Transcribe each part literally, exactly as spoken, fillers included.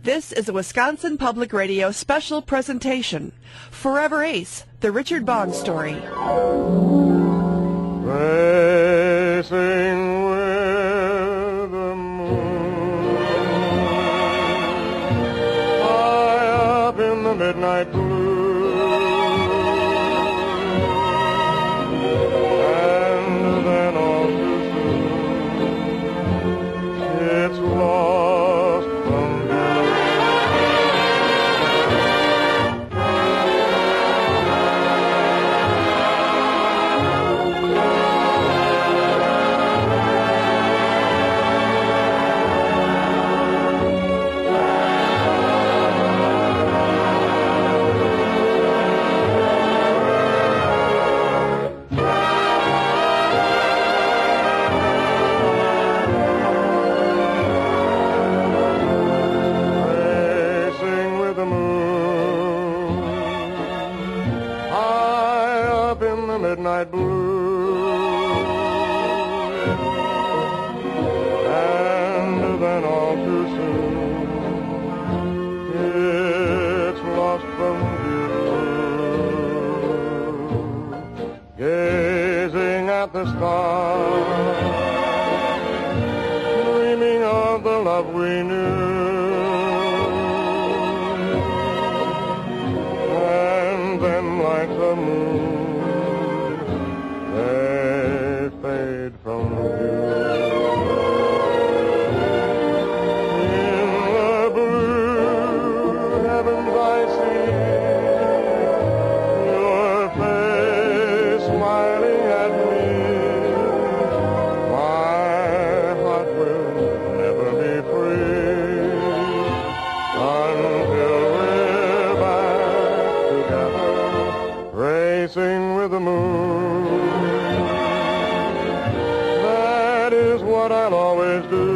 This is a Wisconsin Public Radio special presentation. Forever Ace, the Richard Bong story. Racing with the moon, high up in the midnight blue, and then all too soon, it's lost from view. Midnight blue, and then all too soon, it's lost from view. Gazing at the stars, dreaming of the love we knew, and then like the moon, they fade from view. In the blue heavens I see your face smiling at me. My heart will never be free until we're back together, racing with the moon. What I'll always do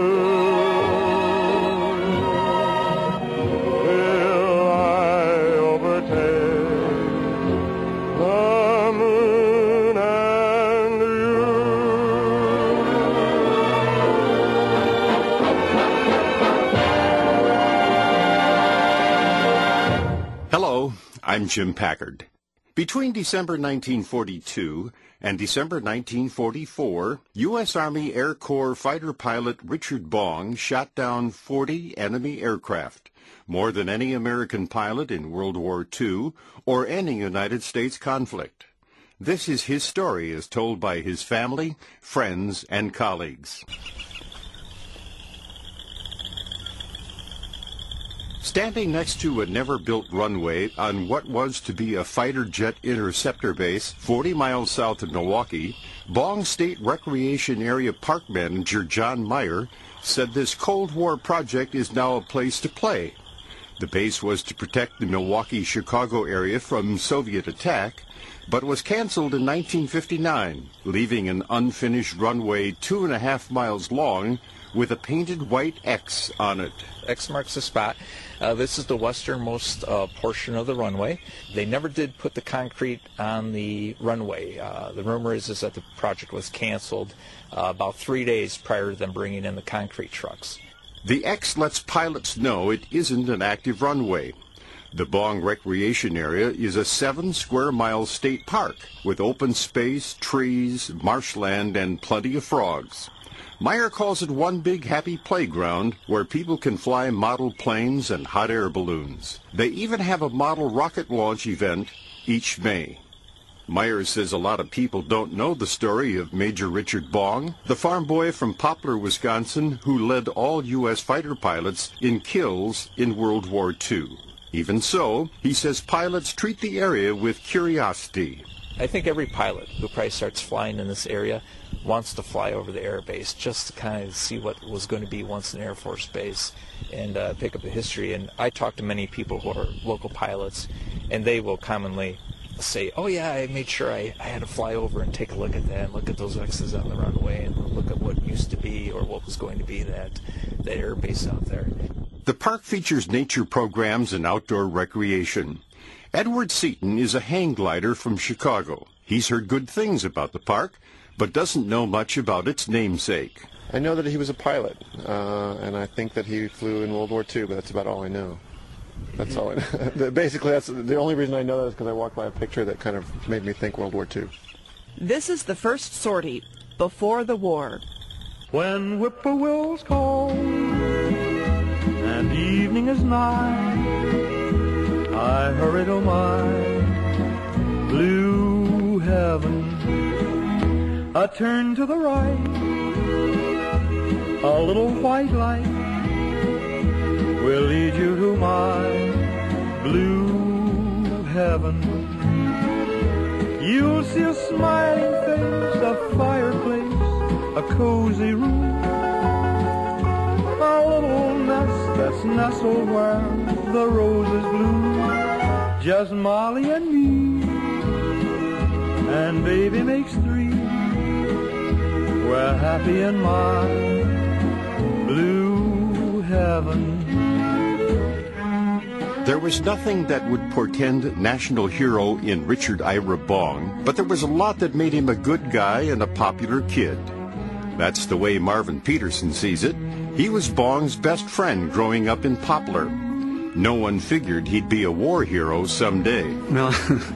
till I overtake the moon and you. Hello, I'm Jim Packard. Between December nineteen forty-two and December nineteen forty-four, U S Army Air Corps fighter pilot Richard Bong shot down forty enemy aircraft, more than any American pilot in World War Two or any United States conflict. This is his story as told by his family, friends, and colleagues. Standing next to a never-built runway on what was to be a fighter jet interceptor base forty miles south of Milwaukee, Bong State Recreation Area Park Manager John Meyer said this Cold War project is now a place to play. The base was to protect the Milwaukee-Chicago area from Soviet attack, but was canceled in nineteen fifty-nine, leaving an unfinished runway two and a half miles long with a painted white X on it. X marks the spot. Uh, this is the westernmost uh, portion of the runway. They never did put the concrete on the runway. Uh, the rumor is, is that the project was canceled uh, about three days prior to them bringing in the concrete trucks. The X lets pilots know it isn't an active runway. The Bong Recreation Area is a seven square mile state park with open space, trees, marshland, and plenty of frogs. Meyer calls it one big happy playground where people can fly model planes and hot air balloons. They even have a model rocket launch event each May. Meyer says a lot of people don't know the story of Major Richard Bong, the farm boy from Poplar, Wisconsin, who led all U S fighter pilots in kills in World War Two. Even so, he says pilots treat the area with curiosity. I think every pilot who probably starts flying in this area wants to fly over the air base just to kind of see what was going to be once an Air Force base and uh, pick up the history. And I talk to many people who are local pilots, and they will commonly say, oh yeah, I made sure I, I had to fly over and take a look at that, look at those X's on the runway, and look at what used to be or what was going to be that, that air base out there. The park features nature programs and outdoor recreation. Edward Seaton is a hang glider from Chicago. He's heard good things about the park, but doesn't know much about its namesake. I know that he was a pilot, uh, and I think that he flew in World War Two, but that's about all I know. That's all I know. Basically, that's the only reason I know that is because I walked by a picture that kind of made me think World War Two. This is the first sortie before the war. When whippoorwills call and evening is nigh, I hurry to my blue heaven. I turn to the right, a little white light will lead you to my blue heaven. You'll see a smiling face, a fireplace, a cozy room, a little nest that's nestled where the roses bloom. Just Molly and me, and baby makes three. We're happy in my blue heaven. There was nothing that would portend national hero in Richard Ira Bong, but there was a lot that made him a good guy and a popular kid. That's the way Marvin Peterson sees it. He was Bong's best friend growing up in Poplar. No one figured he'd be a war hero someday. No,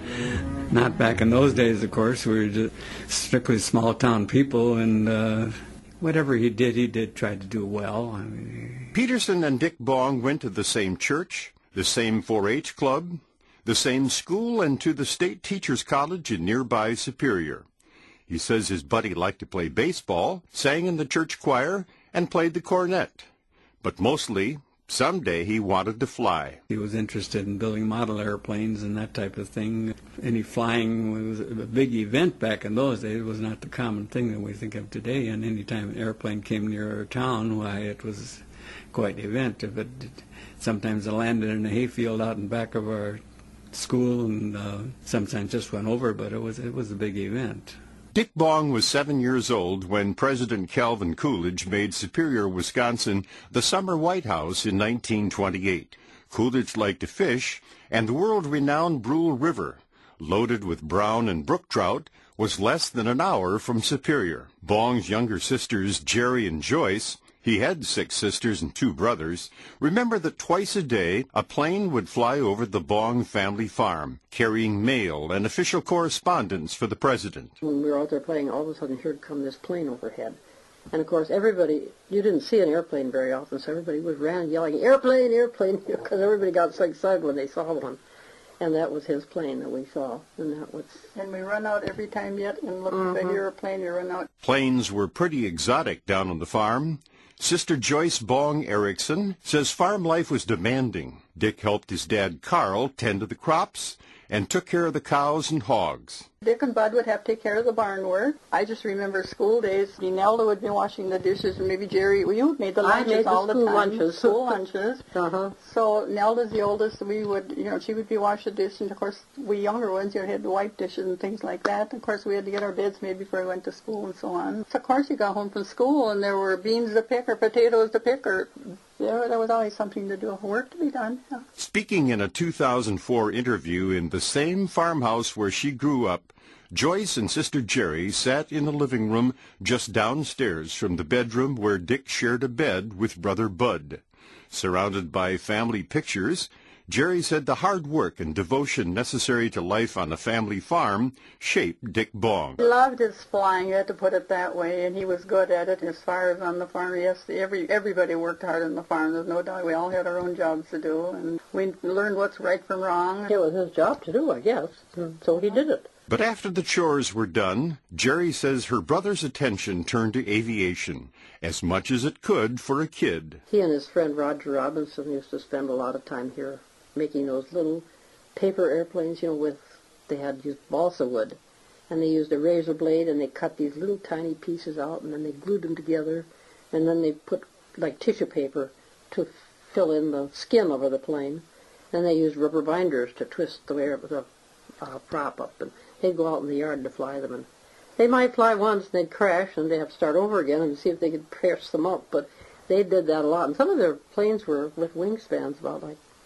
not back in those days, of course. We were just strictly small-town people, and uh, whatever he did, he did try to do well. I mean, Peterson and Dick Bong went to the same church, the same four H club, the same school, and to the State Teachers College in nearby Superior. He says his buddy liked to play baseball, sang in the church choir, and played the cornet. But mostly, someday he wanted to fly. He was interested in building model airplanes and that type of thing. Any flying was a big event back in those days. It was not the common thing that we think of today. And any time an airplane came near our town, why, it was quite an event. If it sometimes it landed in a hayfield out in back of our school, and uh, sometimes just went over, but it was it was a big event. Dick Bong was seven years old when President Calvin Coolidge made Superior, Wisconsin, the summer White House in nineteen twenty-eight. Coolidge liked to fish, and the world-renowned Brule River, loaded with brown and brook trout, was less than an hour from Superior. Bong's younger sisters, Jerry and Joyce, he had six sisters and two brothers, remember that twice a day a plane would fly over the Bong family farm, carrying mail and official correspondence for the president. When we were out there playing, all of a sudden here would come this plane overhead. And of course everybody, you didn't see an airplane very often, so everybody was ran yelling, airplane, airplane, because everybody got so excited when they saw one. And that was his plane that we saw. And that was. And we run out every time yet and look Mm-hmm. if I hear a plane, we run out. Planes were pretty exotic down on the farm. Sister Joyce Bong Erickson says farm life was demanding. Dick helped his dad Carl tend to the crops and took care of the cows and hogs. Dick and Bud would have to take care of the barn work. I just remember school days. Nelda would be washing the dishes, and maybe Jerry, well, you made the I lunches made the all the school time. lunches. School lunches. Uh-huh. So Nelda's the oldest. We would, you know, she would be washing the dishes, and of course we younger ones, you know, had to wipe dishes and things like that. Of course we had to get our beds made before we went to school and so on. So of course you got home from school, and there were beans to pick or potatoes to pick, or there, there was always something to do, work to be done. Yeah. Speaking in a two thousand four interview in the same farmhouse where she grew up, Joyce and Sister Jerry sat in the living room just downstairs from the bedroom where Dick shared a bed with Brother Bud. Surrounded by family pictures, Jerry said the hard work and devotion necessary to life on a family farm shaped Dick Bong. He loved his flying, you had to put it that way, and he was good at it as far as on the farm. Yes, every everybody worked hard on the farm, there's no doubt. We all had our own jobs to do, and we learned what's right from wrong. It was his job to do, I guess, so he did it. But after the chores were done, Jerry says her brother's attention turned to aviation, as much as it could for a kid. He and his friend Roger Robinson used to spend a lot of time here making those little paper airplanes, you know, with, they had used balsa wood. And they used a razor blade, and they cut these little tiny pieces out, and then they glued them together, and then they put, like, tissue paper to fill in the skin over the plane. Then they used rubber binders to twist the, air, the uh, prop up, and they'd go out in the yard to fly them. And they might fly once, and they'd crash, and they'd have to start over again and see if they could pierce them up. But they did that a lot. And some of their planes were with wingspans about like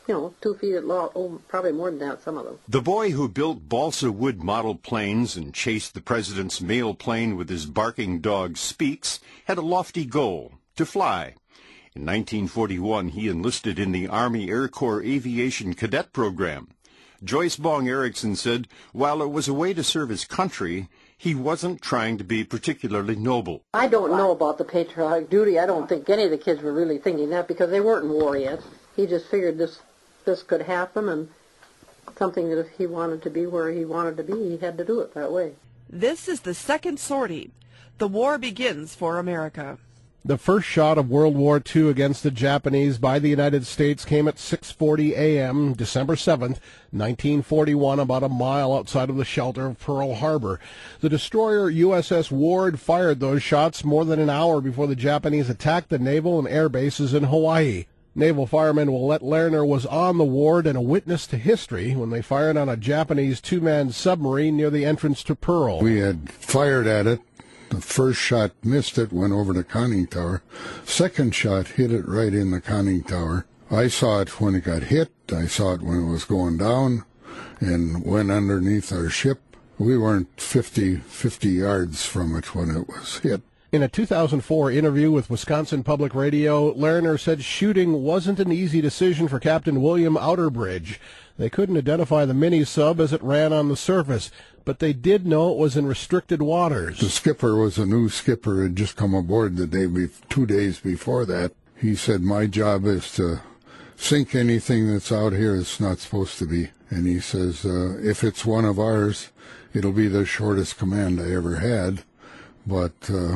you know, two feet at long, oh, probably more than that, some of them. The boy who built balsa wood model planes and chased the president's mail plane with his barking dog Speaks had a lofty goal, to fly. In nineteen forty-one, he enlisted in the Army Air Corps Aviation Cadet Program. Joyce Bong Erickson said, while it was a way to serve his country, he wasn't trying to be particularly noble. I don't know about the patriotic duty. I don't think any of the kids were really thinking that because they weren't in war yet. He just figured this this could happen, and something that if he wanted to be where he wanted to be, he had to do it that way. This is the second sortie. The war begins for America. The first shot of World War Two against the Japanese by the United States came at six forty a.m., December seventh, nineteen forty-one, about a mile outside of the shelter of Pearl Harbor. The destroyer U S S Ward fired those shots more than an hour before the Japanese attacked the naval and air bases in Hawaii. Naval fireman Willett Lerner was on the Ward and a witness to history when they fired on a Japanese two-man submarine near the entrance to Pearl. We had fired at it. The first shot missed it, went over the conning tower. Second shot hit it right in the conning tower. I saw it when it got hit. I saw it when it was going down and went underneath our ship. We weren't fifty, fifty yards from it when it was hit. In a two thousand four interview with Wisconsin Public Radio, Lerner said shooting wasn't an easy decision for Captain William Outerbridge. They couldn't identify the mini-sub as it ran on the surface, but they did know it was in restricted waters. The skipper was a new skipper, had just come aboard the day, be- two days before that. He said, my job is to sink anything that's out here that's not supposed to be. And he says, uh, if it's one of ours, it'll be the shortest command I ever had. But uh,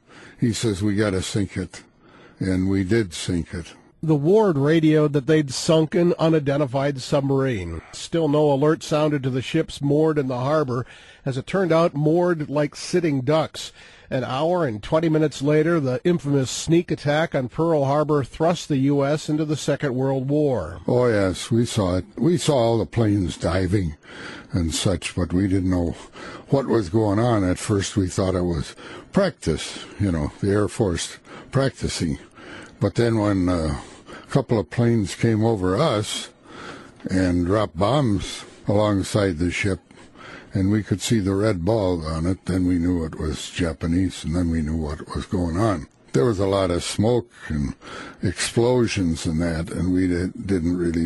he says, we got to sink it. And we did sink it. The Ward radioed that they'd sunk an unidentified submarine. Still no alert sounded to the ships moored in the harbor. As it turned out, moored like sitting ducks. An hour and twenty minutes later, the infamous sneak attack on Pearl Harbor thrust the U S into the Second World War. Oh, yes, we saw it. We saw all the planes diving and such, but we didn't know what was going on. At first, we thought it was practice, you know, the Air Force practicing. But then when uh, a couple of planes came over us and dropped bombs alongside the ship, and we could see the red ball on it, then we knew it was Japanese, and then we knew what was going on. There was a lot of smoke and explosions and that, and we did, didn't really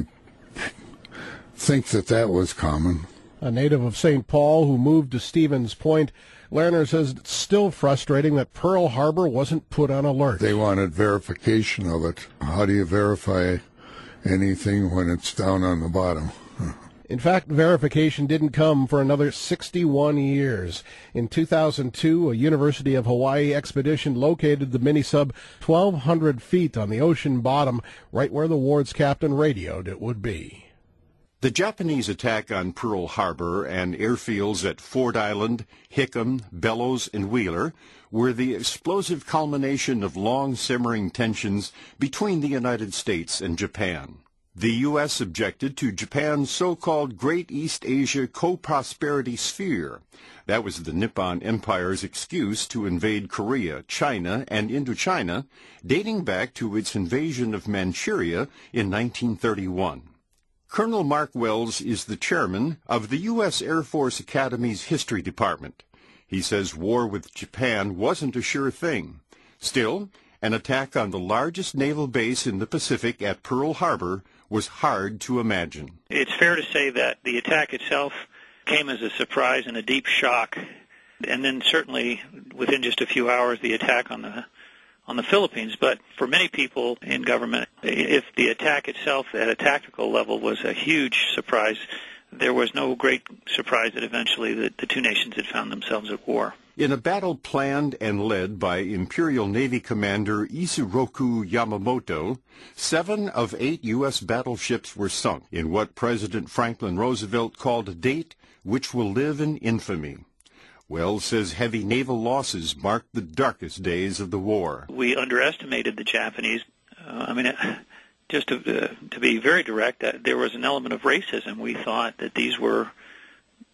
think that that was common. A native of Saint Paul who moved to Stevens Point, Lerner says it's still frustrating that Pearl Harbor wasn't put on alert. They wanted verification of it. How do you verify anything when it's down on the bottom? In fact, verification didn't come for another sixty-one years. In two thousand two, a University of Hawaii expedition located the mini-sub twelve hundred feet on the ocean bottom, right where the Ward's captain radioed it would be. The Japanese attack on Pearl Harbor and airfields at Ford Island, Hickam, Bellows, and Wheeler were the explosive culmination of long-simmering tensions between the United States and Japan. The U S objected to Japan's so-called Great East Asia Co-Prosperity Sphere. That was the Nippon Empire's excuse to invade Korea, China, and Indochina, dating back to its invasion of Manchuria in nineteen thirty-one. Colonel Mark Wells is the chairman of the U S Air Force Academy's History Department. He says war with Japan wasn't a sure thing. Still, an attack on the largest naval base in the Pacific at Pearl Harbor was hard to imagine. It's fair to say that the attack itself came as a surprise and a deep shock, and then certainly within just a few hours the attack on the on the Philippines. But for many people in government, if the attack itself at a tactical level was a huge surprise, there was no great surprise that eventually the, the two nations had found themselves at war. In a battle planned and led by Imperial Navy Commander Isoroku Yamamoto, seven of eight U S battleships were sunk in what President Franklin Roosevelt called a date which will live in infamy. Wells says heavy naval losses marked the darkest days of the war. We underestimated the Japanese. Uh, I mean, uh, just to, uh, to be very direct, uh, there was an element of racism. We thought that these were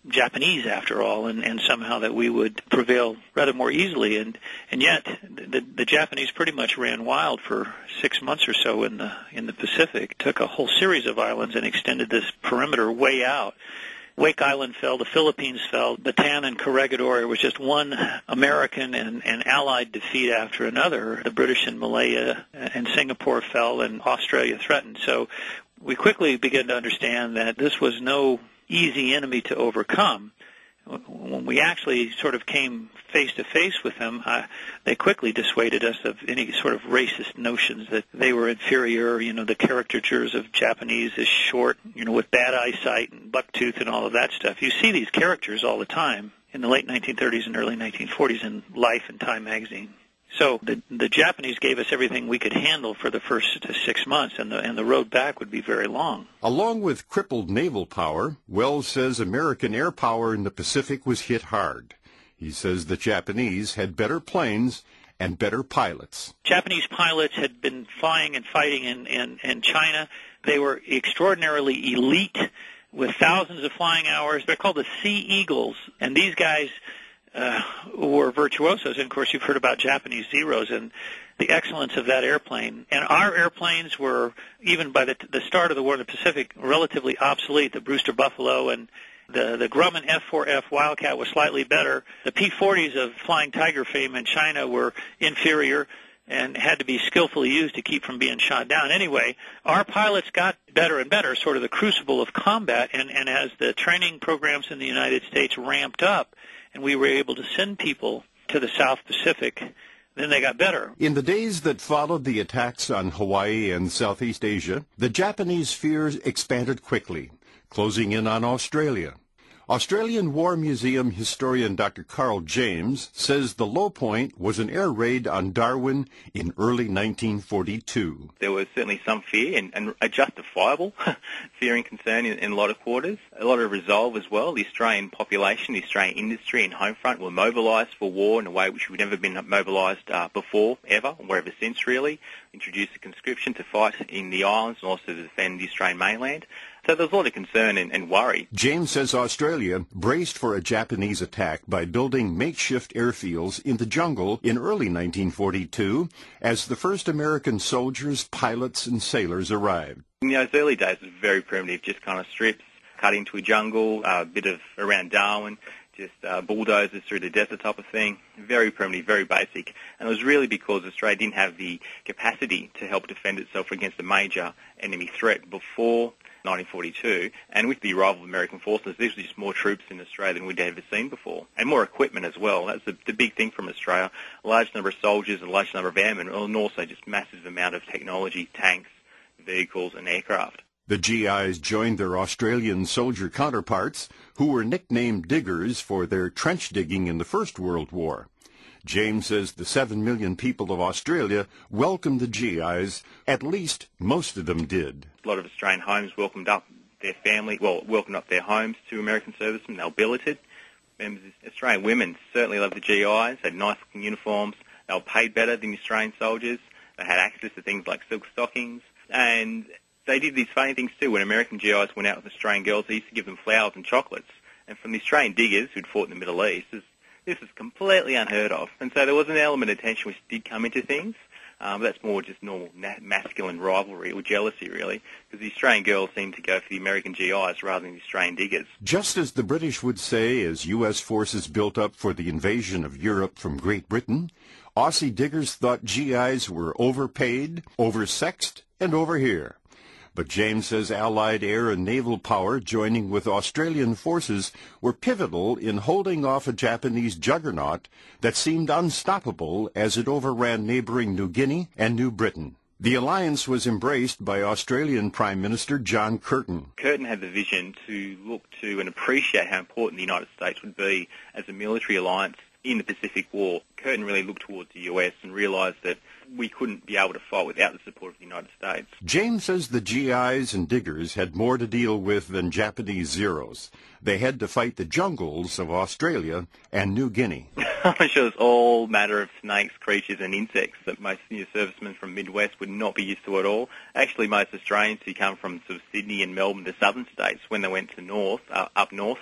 Japanese after all, and, and somehow that we would prevail rather more easily. And, and yet the, the Japanese pretty much ran wild for six months or so in the in the Pacific, took a whole series of islands and extended this perimeter way out. Wake Island fell, the Philippines fell, Bataan and Corregidor. It was just one American and, and Allied defeat after another. The British in Malaya and Singapore fell, and Australia threatened. So we quickly began to understand that this was no easy enemy to overcome. When we actually sort of came face-to-face with them, uh, they quickly dissuaded us of any sort of racist notions that they were inferior. You know, the caricatures of Japanese as short, you know, with bad eyesight and bucktooth and all of that stuff. You see these characters all the time in the late nineteen thirties and early nineteen forties in Life and Time magazine. So the the Japanese gave us everything we could handle for the first six months, and the and the road back would be very long. Along with crippled naval power, Wells says American air power in the Pacific was hit hard. He says the Japanese had better planes and better pilots. Japanese pilots had been flying and fighting in, in, in China. They were extraordinarily elite with thousands of flying hours. They're called the Sea Eagles, and these guys Uh, were virtuosos. And, of course, you've heard about Japanese Zeros and the excellence of that airplane. And our airplanes were, even by the, the start of the war in the Pacific, relatively obsolete. The Brewster Buffalo and the, the Grumman F four F Wildcat was slightly better. The P forties of Flying Tiger fame in China were inferior and had to be skillfully used to keep from being shot down. Anyway, our pilots got better and better, sort of the crucible of combat, and, and as the training programs in the United States ramped up, and we were able to send people to the South Pacific, then they got better. In the days that followed the attacks on Hawaii and Southeast Asia, the Japanese fears expanded quickly, closing in on Australia. Australian War Museum historian Doctor Carl James says the low point was an air raid on Darwin in early nineteen forty-two. There was certainly some fear, and, and a justifiable fear and concern in, in a lot of quarters. A lot of resolve as well. The Australian population, the Australian industry and home front were mobilised for war in a way which we've never been mobilised uh, before, ever, or ever since really. Introduced a conscription to fight in the islands and also to defend the Australian mainland. So there's a lot of concern and, and worry. James says Australia braced for a Japanese attack by building makeshift airfields in the jungle in early nineteen forty-two as the first American soldiers, pilots, and sailors arrived. In those early days, it was very primitive, just kind of strips, cut into a jungle, a bit of around Darwin, just uh, bulldozers through the desert type of thing. Very primitive, very basic. And it was really because Australia didn't have the capacity to help defend itself against a major enemy threat before nineteen forty-two, and with the arrival of American forces, there was just more troops in Australia than we'd ever seen before, and more equipment as well. That's the, the big thing from Australia. A large number of soldiers, a large number of airmen, and also just massive amount of technology, tanks, vehicles, and aircraft. The G Is joined their Australian soldier counterparts, who were nicknamed diggers for their trench digging in the First World War. James says the seven million people of Australia welcomed the G Is. At least most of them did. A lot of Australian homes welcomed up their family, well, welcomed up their homes to American servicemen. They were billeted. Members of Australian women certainly loved the G Is, had nice-looking uniforms. They were paid better than Australian soldiers. They had access to things like silk stockings. And they did these funny things too. When American G Is went out with Australian girls, they used to give them flowers and chocolates. And from the Australian diggers who'd fought in the Middle East, this is completely unheard of. And so there was an element of tension which did come into things. Um, but that's more just normal na- masculine rivalry or jealousy, really, because the Australian girls seemed to go for the American G Is rather than the Australian diggers. Just as the British would say as U S forces built up for the invasion of Europe from Great Britain, Aussie diggers thought G Is were overpaid, oversexed, and over here. But James says Allied air and naval power joining with Australian forces were pivotal in holding off a Japanese juggernaut that seemed unstoppable as it overran neighboring New Guinea and New Britain. The alliance was embraced by Australian Prime Minister John Curtin. Curtin had the vision to look to and appreciate how important the United States would be as a military alliance in the Pacific War. Curtin really looked towards the U S and realised that we couldn't be able to fight without the support of the United States. James says the G Is and diggers had more to deal with than Japanese Zeros. They had to fight the jungles of Australia and New Guinea. I'm sure there's all matter of snakes, creatures and insects that most senior servicemen from Midwest would not be used to at all. Actually, most Australians who come from sort of Sydney and Melbourne, the southern states, when they went to north, uh, up north,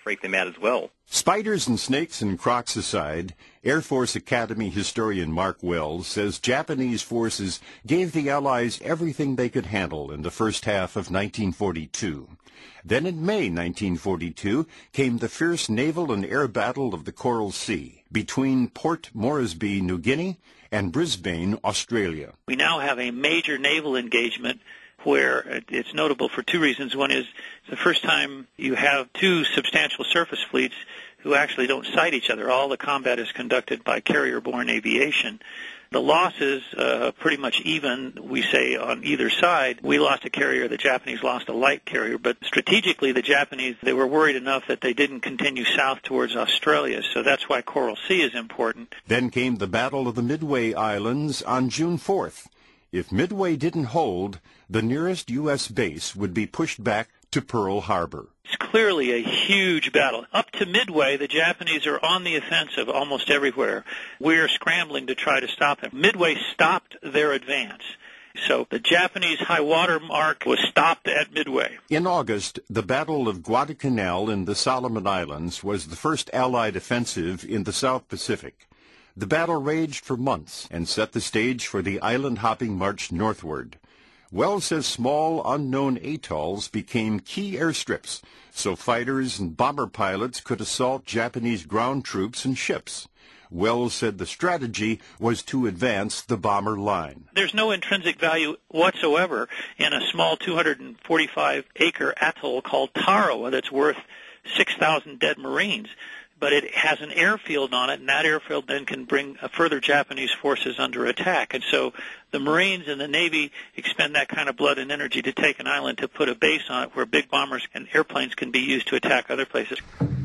freak them out as well. Spiders and snakes and crocs aside, Air Force Academy historian Mark Wells says Japanese forces gave the Allies everything they could handle in the first half of nineteen forty-two. Then in May nineteen forty-two came the fierce naval and air battle of the Coral Sea between Port Moresby, New Guinea, and Brisbane, Australia. We now have a major naval engagement where it's notable for two reasons. One is it's the first time you have two substantial surface fleets who actually don't sight each other. All the combat is conducted by carrier-borne aviation. The losses uh, pretty much even, we say, on either side. We lost a carrier, the Japanese lost a light carrier, but strategically the Japanese, they were worried enough that they didn't continue south towards Australia, so that's why Coral Sea is important. Then came the Battle of the Midway Islands on June fourth. If Midway didn't hold, the nearest U S base would be pushed back to Pearl Harbor. It's clearly a huge battle. Up to Midway, the Japanese are on the offensive almost everywhere. We're scrambling to try to stop them. Midway stopped their advance. So the Japanese high water mark was stopped at Midway. In August, the Battle of Guadalcanal in the Solomon Islands was the first Allied offensive in the South Pacific. The battle raged for months and set the stage for the island-hopping march northward. Wells says small, unknown atolls became key airstrips, so fighters and bomber pilots could assault Japanese ground troops and ships. Wells said the strategy was to advance the bomber line. There's no intrinsic value whatsoever in a small two hundred forty-five acre atoll called Tarawa that's worth six thousand dead Marines. But it has an airfield on it, and that airfield then can bring further Japanese forces under attack. And so the Marines and the Navy expend that kind of blood and energy to take an island to put a base on it where big bombers and airplanes can be used to attack other places.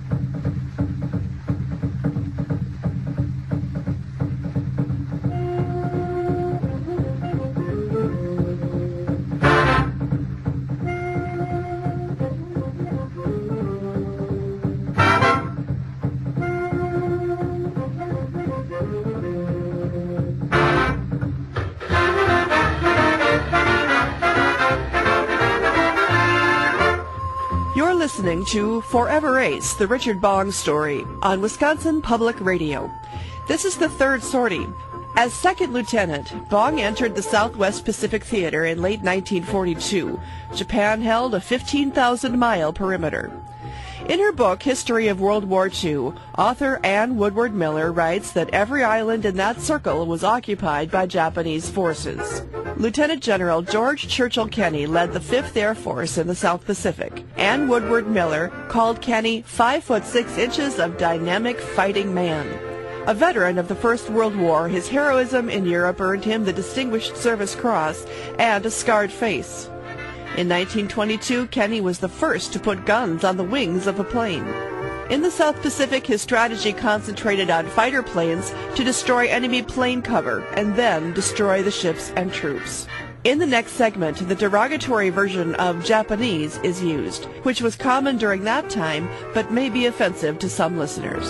Listening to Forever Ace, the Richard Bong story, on Wisconsin Public Radio. This is the third sortie. As second lieutenant, Bong entered the Southwest Pacific Theater in late nineteen forty-two. Japan held a fifteen thousand mile perimeter. In her book, History of World War Two, author Anne Woodward Miller writes that every island in that circle was occupied by Japanese forces. Lieutenant General George Churchill Kenny led the fifth Air Force in the South Pacific. Anne Woodward Miller called Kenny five foot six inches of dynamic fighting man. A veteran of the First World War, his heroism in Europe earned him the Distinguished Service Cross and a scarred face. In nineteen twenty-two, Kenny was the first to put guns on the wings of a plane. In the South Pacific, his strategy concentrated on fighter planes to destroy enemy plane cover and then destroy the ships and troops. In the next segment, the derogatory version of Japanese is used, which was common during that time but may be offensive to some listeners.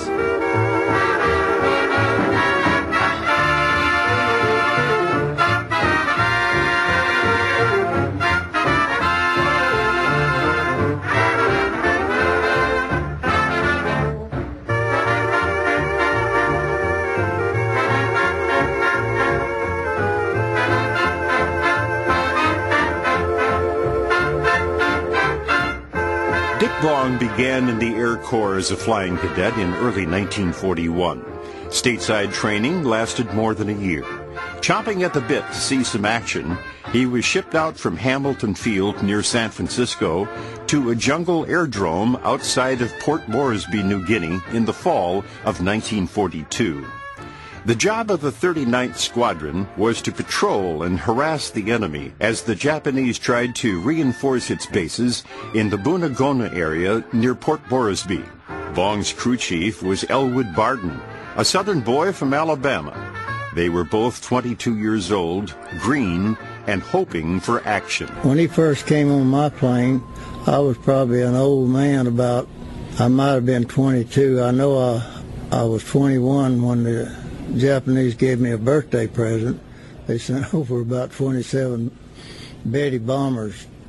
Bong began in the Air Corps as a flying cadet in early nineteen forty-one. Stateside training lasted more than a year. Chomping at the bit to see some action, he was shipped out from Hamilton Field near San Francisco to a jungle airdrome outside of Port Moresby, New Guinea in the fall of nineteen forty-two. The job of the thirty-ninth Squadron was to patrol and harass the enemy as the Japanese tried to reinforce its bases in the Bunagona area near Port Moresby. Bong's crew chief was Elwood Barden, a southern boy from Alabama. They were both twenty-two years old, green, and hoping for action. When he first came on my plane, I was probably an old man about, I might have been twenty-two. I know I, I was twenty-one when the Japanese gave me a birthday present. They sent over about twenty-seven Betty bombers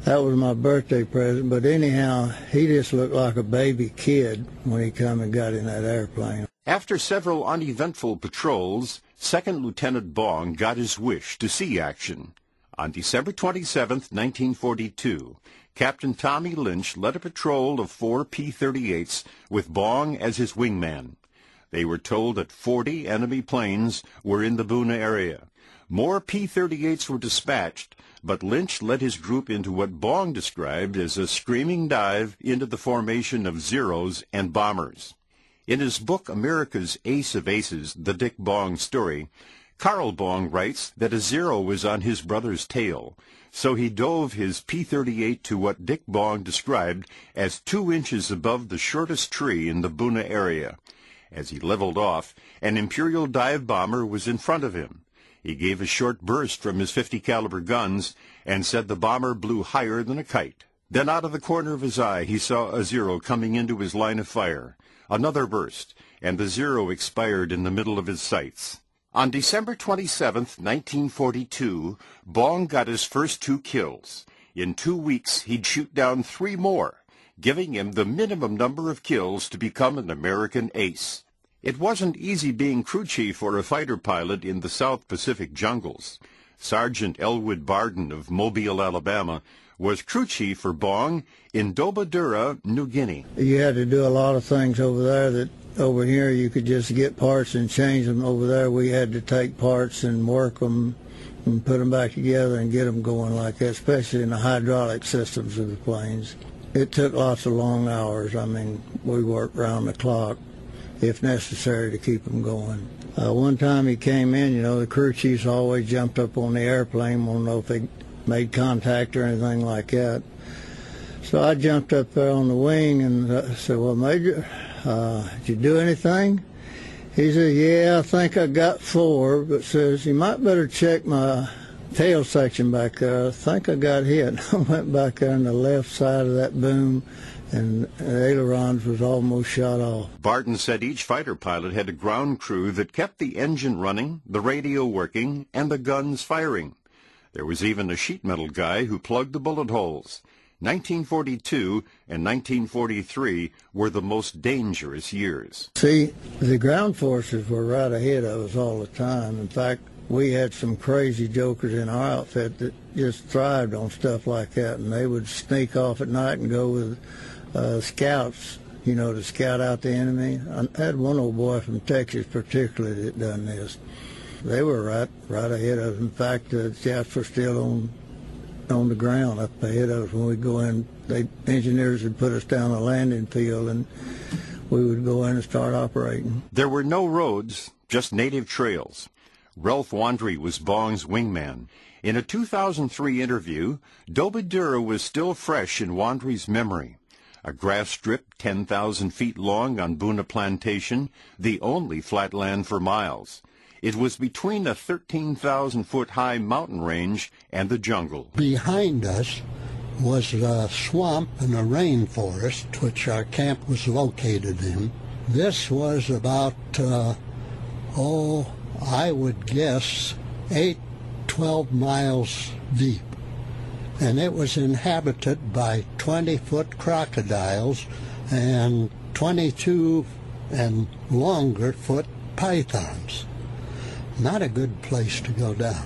that was my birthday present. But anyhow, he just looked like a baby kid when he come and got in that airplane. After several uneventful patrols, Second Lieutenant Bong got his wish to see action. On December twenty-seventh, nineteen forty-two, Captain Tommy Lynch led a patrol of four P thirty-eights with Bong as his wingman. They were told that forty enemy planes were in the Buna area. More P thirty-eights were dispatched, but Lynch led his group into what Bong described as a screaming dive into the formation of Zeros and bombers. In his book America's Ace of Aces, The Dick Bong Story, Carl Bong writes that a Zero was on his brother's tail, so he dove his P thirty-eight to what Dick Bong described as two inches above the shortest tree in the Buna area. As he leveled off, an Imperial dive bomber was in front of him. He gave a short burst from his fifty caliber guns and said the bomber blew higher than a kite. Then out of the corner of his eye he saw a Zero coming into his line of fire. Another burst, and the Zero expired in the middle of his sights. On December twenty-seventh, nineteen forty-two, Bong got his first two kills. In two weeks, he'd shoot down three more, giving him the minimum number of kills to become an American ace. It wasn't easy being crew chief or a fighter pilot in the South Pacific jungles. Sergeant Elwood Barden of Mobile, Alabama, was crew chief for Bong in Dobodura, New Guinea. You had to do a lot of things over there that over here you could just get parts and change them. Over there we had to take parts and work them and put them back together and get them going like that, especially in the hydraulic systems of the planes. It took lots of long hours. I mean, we worked round the clock if necessary to keep them going. Uh, one time he came in, you know, the crew chiefs always jumped up on the airplane, want to know if they made contact or anything like that. So I jumped up there on the wing and uh, said, well, Major, uh, did you do anything? He said, yeah, I think I got four, but says, you might better check my tail section back there. I think I got hit. I went back there on the left side of that boom, and the ailerons was almost shot off. Barton said each fighter pilot had a ground crew that kept the engine running, the radio working, and the guns firing. There was even a sheet metal guy who plugged the bullet holes. nineteen forty-two and nineteen forty-three were the most dangerous years. See, the ground forces were right ahead of us all the time. In fact, we had some crazy jokers in our outfit that just thrived on stuff like that, and they would sneak off at night and go with uh, scouts, you know, to scout out the enemy. I had one old boy from Texas particularly that done this. They were right right ahead of us. In fact, the Japs were still on on the ground up ahead of us when we'd go in. They engineers would put us down a landing field, and we would go in and start operating. There were no roads, just native trails. Ralph Wandry was Bong's wingman. In a two thousand three interview, Dobodura was still fresh in Wandry's memory. A grass strip ten thousand feet long on Buna Plantation, the only flat land for miles. It was between a thirteen thousand foot high mountain range and the jungle. Behind us was a swamp and a rainforest, which our camp was located in. This was about, uh, oh, I would guess, eight, twelve miles deep. And it was inhabited by twenty-foot crocodiles and twenty-two and longer foot pythons. Not a good place to go down.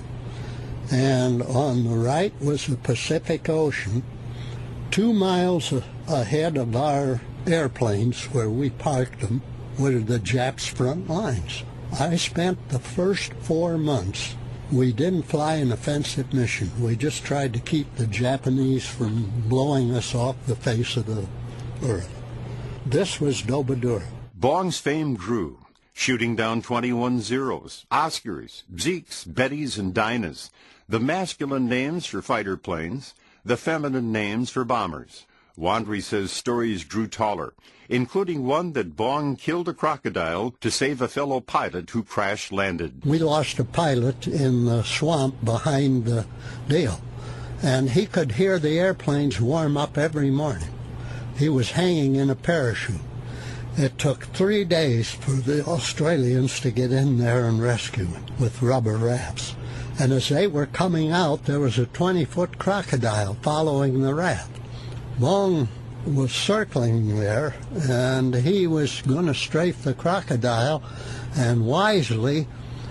And on the right was the Pacific Ocean. Two miles ahead of our airplanes, where we parked them, were the Japs' front lines. I spent the first four months. We didn't fly an offensive mission. We just tried to keep the Japanese from blowing us off the face of the earth. This was Dobodura. Bong's fame grew, shooting down twenty-one Zeros, Oscars, Zeeks, Bettys, and Dinahs, the masculine names for fighter planes, the feminine names for bombers. Wandry says stories grew taller, including one that Bong killed a crocodile to save a fellow pilot who crash-landed. We lost a pilot in the swamp behind the deal, and he could hear the airplanes warm up every morning. He was hanging in a parachute. It took three days for the Australians to get in there and rescue him with rubber rafts. And as they were coming out, there was a twenty-foot crocodile following the raft. Bong was circling there, and he was going to strafe the crocodile, and wisely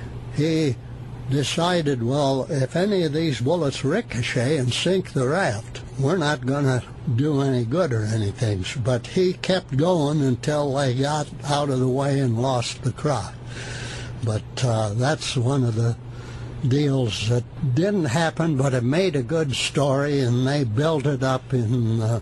he decided, well, if any of these bullets ricochet and sink the raft, we're not going to do any good or anything. But he kept going until they got out of the way and lost the croc. But uh, that's one of the deals that didn't happen, but it made a good story, and they built it up in the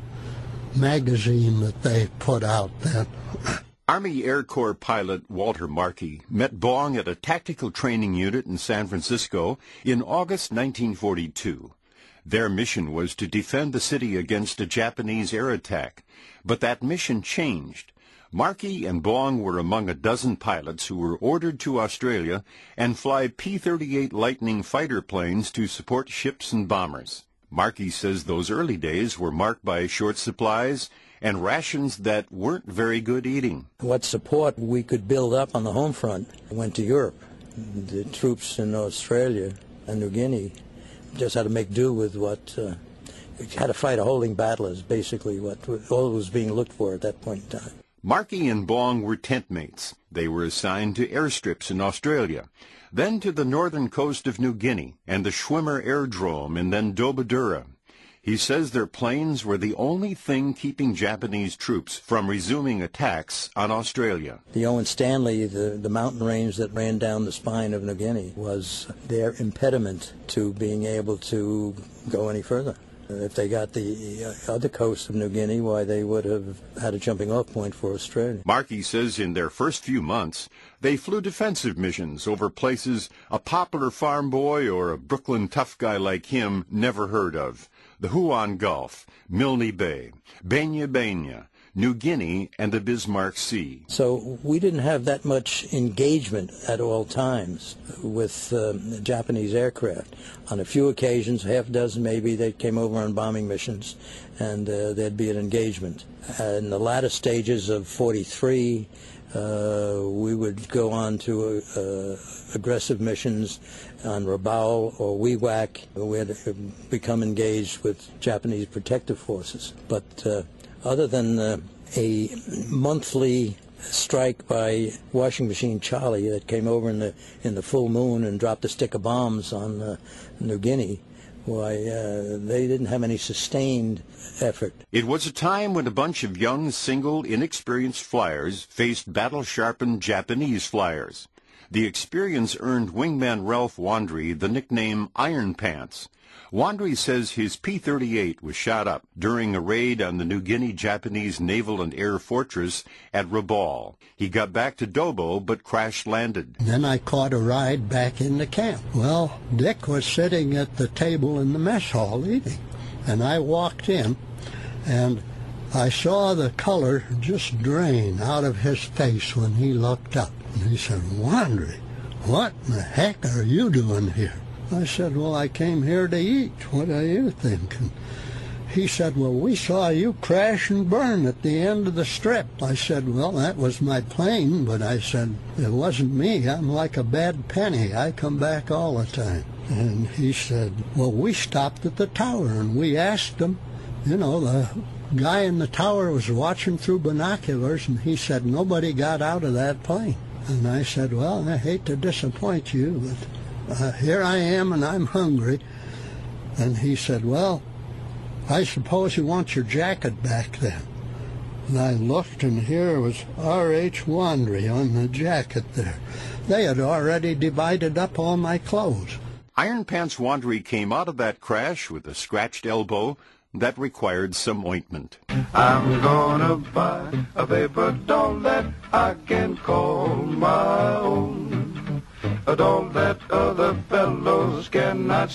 magazine that they put out then. Army Air Corps pilot Walter Markey met Bong at a tactical training unit in San Francisco in August nineteen forty-two. Their mission was to defend the city against a Japanese air attack, but that mission changed. Markey and Bong were among a dozen pilots who were ordered to Australia and fly P thirty-eight Lightning fighter planes to support ships and bombers. Markey says those early days were marked by short supplies and rations that weren't very good eating. What support we could build up on the home front went to Europe. The troops in Australia and New Guinea just had to make do with what, uh, had to fight a holding battle is basically what all was being looked for at that point in time. Markey and Bong were tent mates. They were assigned to airstrips in Australia, then to the northern coast of New Guinea and the Schwimmer Airdrome and then Dobadura. He says their planes were the only thing keeping Japanese troops from resuming attacks on Australia. The Owen Stanley, the, the mountain range that ran down the spine of New Guinea, was their impediment to being able to go any further. If they got the other coast of New Guinea, why, they would have had a jumping-off point for Australia. Markey says in their first few months, they flew defensive missions over places a popular farm boy or a Brooklyn tough guy like him never heard of. The Huon Gulf, Milne Bay, Benya Benya, New Guinea, and the Bismarck Sea. So we didn't have that much engagement at all times with uh, Japanese aircraft. On a few occasions, half a dozen maybe, they came over on bombing missions, and uh, there'd be an engagement. In the latter stages of forty-three, uh, we would go on to uh, aggressive missions on Rabaul or Wewak. We had become engaged with Japanese protective forces. But uh, other than uh, a monthly strike by Washing Machine Charlie that came over in the in the full moon and dropped a stick of bombs on uh, New Guinea, why, uh, they didn't have any sustained effort. It was a time when a bunch of young, single, inexperienced flyers faced battle-sharpened Japanese flyers. The experience earned wingman Ralph Wandry the nickname Iron Pants. Wandry says his P thirty-eight was shot up during a raid on the New Guinea Japanese naval and air fortress at Rabaul. He got back to Dobo but crash-landed. Then I caught a ride back into camp. Well, Dick was sitting at the table in the mess hall eating, and I walked in, and I saw the color just drain out of his face when he looked up. And he said, "Wandry, what in the heck are you doing here?" I said, "Well, I came here to eat. What are you thinking?" He said, "Well, we saw you crash and burn at the end of the strip." I said, "Well, that was my plane," but I said, "It wasn't me. I'm like a bad penny. I come back all the time." And he said, "Well, we stopped at the tower and we asked them. You know, the guy in the tower was watching through binoculars, and he said nobody got out of that plane." And I said, "Well, I hate to disappoint you, but uh, here I am and I'm hungry." And he said, "Well, I suppose you want your jacket back then." And I looked, and here was R H Wandry on the jacket there. They had already divided up all my clothes. Iron Pants Wandry came out of that crash with a scratched elbow that required some ointment. I'm gonna buy a paper doll that I can call my own, a doll that other fellows cannot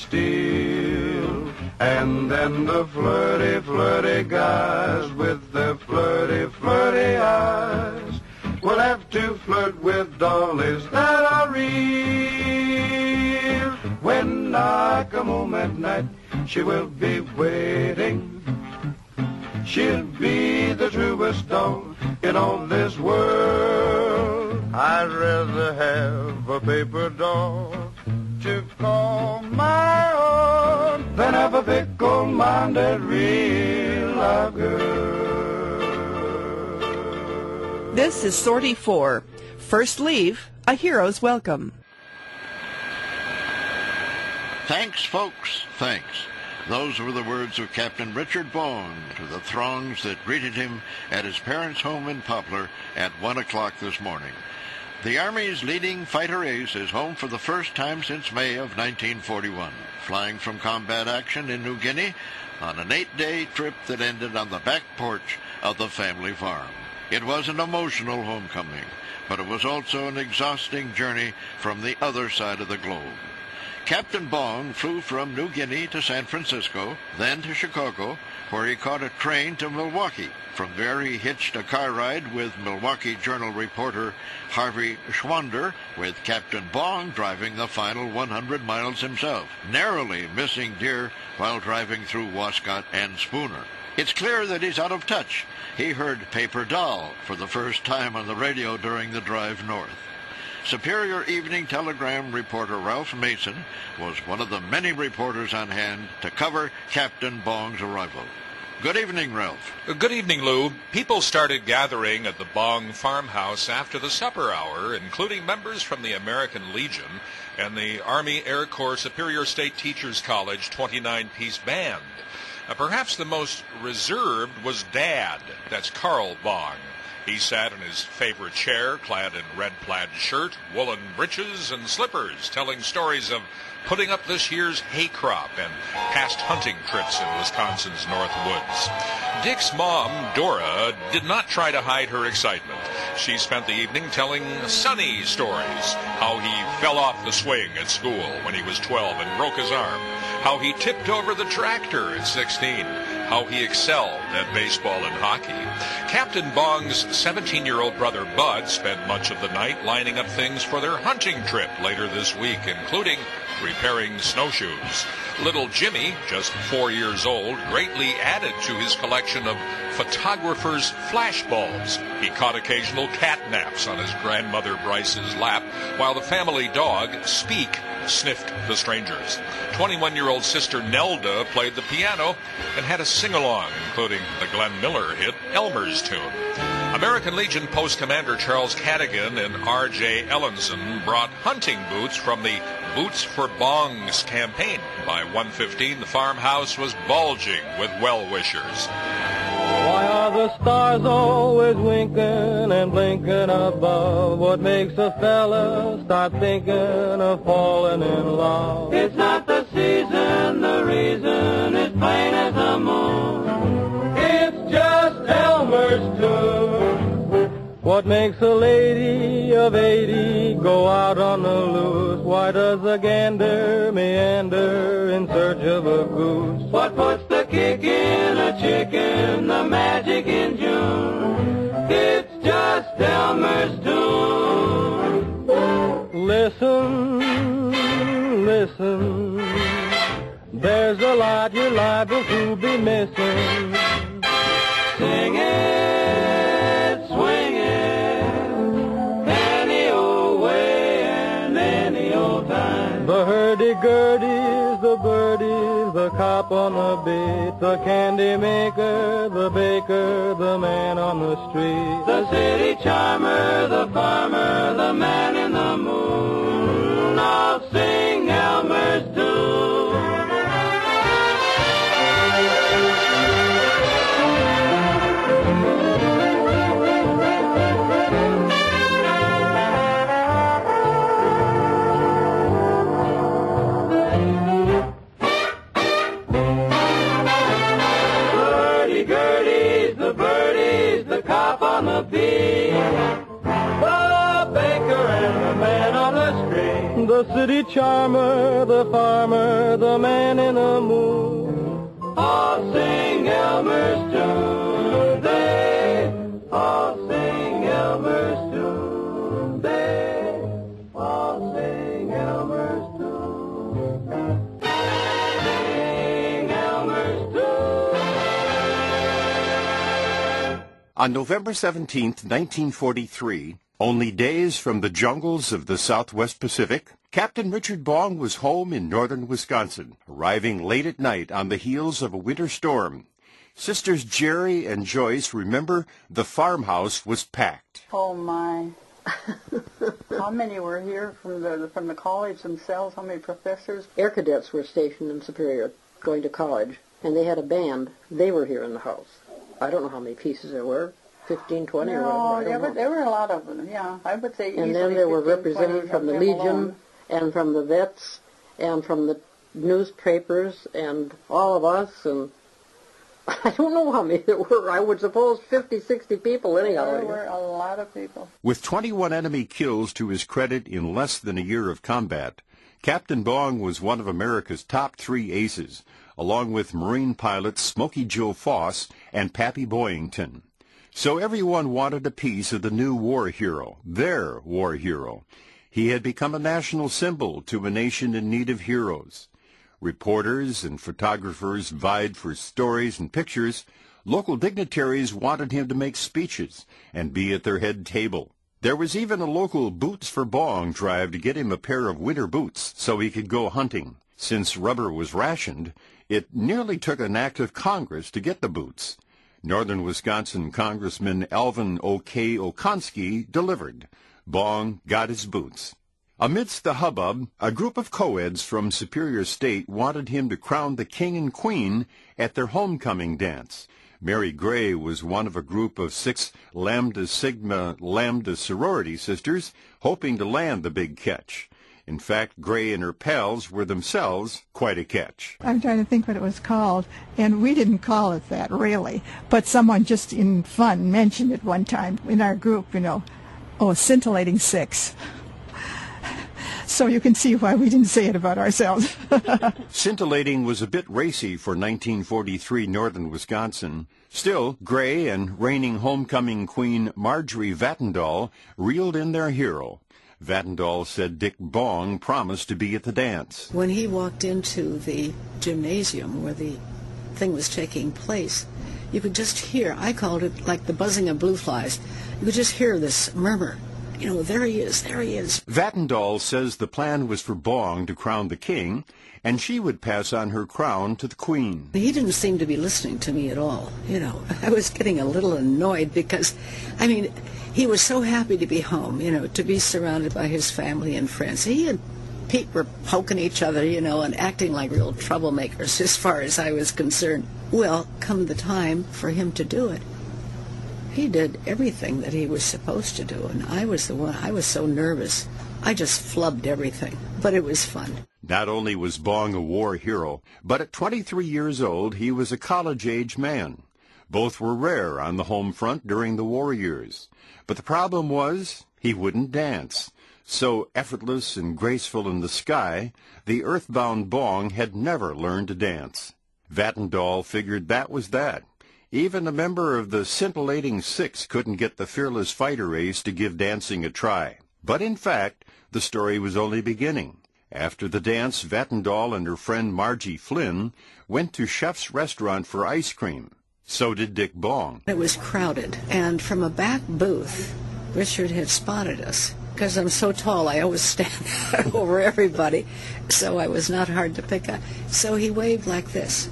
steal. And then the flirty, flirty guys with their flirty, flirty eyes will have to flirt with dollies that are real. When I come home at night, she will be waiting. She'll be the truest doll in all this world. I'd rather have a paper doll to call lager. This is Sortie four. First Leave, A Hero's Welcome. Thanks, folks, thanks. Those were the words of Captain Richard Bong to the throngs that greeted him at his parents' home in Poplar at one o'clock this morning. The Army's leading fighter ace is home for the first time since May of nineteen forty-one, flying from combat action in New Guinea on an eight-day trip that ended on the back porch of the family farm. It was an emotional homecoming, but it was also an exhausting journey from the other side of the globe. Captain Bong flew from New Guinea to San Francisco, then to Chicago, where he caught a train to Milwaukee. From there he hitched a car ride with Milwaukee Journal reporter Harvey Schwander, with Captain Bong driving the final one hundred miles himself, narrowly missing deer while driving through Wascott and Spooner. It's clear that he's out of touch. He heard Paper Doll for the first time on the radio during the drive north. Superior Evening Telegram reporter Ralph Mason was one of the many reporters on hand to cover Captain Bong's arrival. Good evening, Ralph. Good evening, Lou. People started gathering at the Bong farmhouse after the supper hour, including members from the American Legion and the Army Air Corps Superior State Teachers College twenty-nine piece band. Uh, perhaps the most reserved was Dad. That's Carl Bong. He sat in his favorite chair, clad in red plaid shirt, woolen breeches, and slippers, telling stories of putting up this year's hay crop and past hunting trips in Wisconsin's North Woods. Dick's mom, Dora, did not try to hide her excitement. She spent the evening telling Sonny stories, how he fell off the swing at school when he was twelve and broke his arm, how he tipped over the tractor at sixteen, how he excelled at baseball and hockey. Captain Bong's seventeen-year-old brother Bud spent much of the night lining up things for their hunting trip later this week, including repairing snowshoes. Little Jimmy, just four years old, greatly added to his collection of photographer's flashbulbs. He caught occasional cat naps on his grandmother Bryce's lap, while the family dog, Speak, sniffed the strangers. twenty-one-year-old sister Nelda played the piano and had a sing-along, including the Glenn Miller hit Elmer's Tune. American Legion Post Commander Charles Cadigan and R J Ellenson brought hunting boots from the Boots for Bongs campaign. By one fifteen, the farmhouse was bulging with well-wishers. Why are the stars always winking and blinking above? What makes a fella start thinking of falling in love? It's not the season, the reason is plain as the moon. It's just Elmer's Tune. What makes a lady of eighty go out on the loose? Why does a gander meander in search of a goose? What puts the kick in a chicken, the magic in June? It's just Elmer's Tune. Listen, listen, there's a lot you're liable to be missing. Sing it, swing it, any old way and any old time. The hurdy-gurdy's the birdies, the cop on the beat, the candy maker, the baker, the man on the street, the city charmer, the farmer, the man in the moon, all sing Elmer's Tune. On the beat, the baker and the man on the street, the city charmer, the farmer, the man in the moon, all sing Elmer's Tune. They all sing Elmer's Tune. They all sing Elmer's Tune. Sing Elmer's Tune. On November seventeenth, nineteen forty-three, only days from the jungles of the Southwest Pacific, Captain Richard Bong was home in northern Wisconsin, arriving late at night on the heels of a winter storm. Sisters Jerry and Joyce remember the farmhouse was packed. Oh, my. How many were here from the from the college themselves? How many professors? Air cadets were stationed in Superior going to college, and they had a band. They were here in the house. I don't know how many pieces there were, fifteen, twenty no, or whatever. I there don't were, know. there were a lot of them, yeah. I would say And easily then there were fifteen, representatives from the of them Legion alone. and from the vets and from the newspapers and all of us, and I don't know how many there were. I would suppose fifty, sixty people anyhow. There were a lot of people. With twenty-one enemy kills to his credit in less than a year of combat, Captain Bong was one of America's top three aces, along with Marine pilots Smokey Joe Foss and Pappy Boyington. So everyone wanted a piece of the new war hero, their war hero. He had become a national symbol to a nation in need of heroes. Reporters and photographers vied for stories and pictures. Local dignitaries wanted him to make speeches and be at their head table. There was even a local Boots for Bong drive to get him a pair of winter boots so he could go hunting. Since rubber was rationed, it nearly took an act of Congress to get the boots. Northern Wisconsin Congressman Alvin O K. Okonski delivered. Bong got his boots. Amidst the hubbub, a group of co-eds from Superior State wanted him to crown the king and queen at their homecoming dance. Mary Gray was one of a group of six Lambda Sigma Lambda sorority sisters hoping to land the big catch. In fact, Gray and her pals were themselves quite a catch. I'm trying to think what it was called, and we didn't call it that, really. But someone just in fun mentioned it one time in our group, you know, oh, scintillating six. So you can see why we didn't say it about ourselves. Scintillating was a bit racy for nineteen forty-three northern Wisconsin. Still, Gray and reigning homecoming queen Marjorie Vattendahl reeled in their hero. Vattendahl said Dick Bong promised to be at the dance. When he walked into the gymnasium where the thing was taking place, you could just hear, I called it like the buzzing of blue flies, you could just hear this murmur. You know, there he is, there he is. Vattendahl says the plan was for Bong to crown the king, and she would pass on her crown to the queen. He didn't seem to be listening to me at all. You know, I was getting a little annoyed because, I mean, he was so happy to be home, you know, to be surrounded by his family and friends. He and Pete were poking each other, you know, and acting like real troublemakers as far as I was concerned. Well, come the time for him to do it, he did everything that he was supposed to do, and I was the one, I was so nervous. I just flubbed everything, but it was fun. Not only was Bong a war hero, but at twenty-three years old, he was a college-age man. Both were rare on the home front during the war years. But the problem was, he wouldn't dance. So effortless and graceful in the sky, the earthbound Bong had never learned to dance. Vattendahl figured that was that. Even a member of the scintillating six couldn't get the fearless fighter ace to give dancing a try. But in fact, the story was only beginning. After the dance, Vattendahl and her friend Margie Flynn went to Chef's restaurant for ice cream. So did Dick Bong. It was crowded, and from a back booth, Richard had spotted us. Because I'm so tall, I always stand over everybody, so I was not hard to pick up. So he waved like this,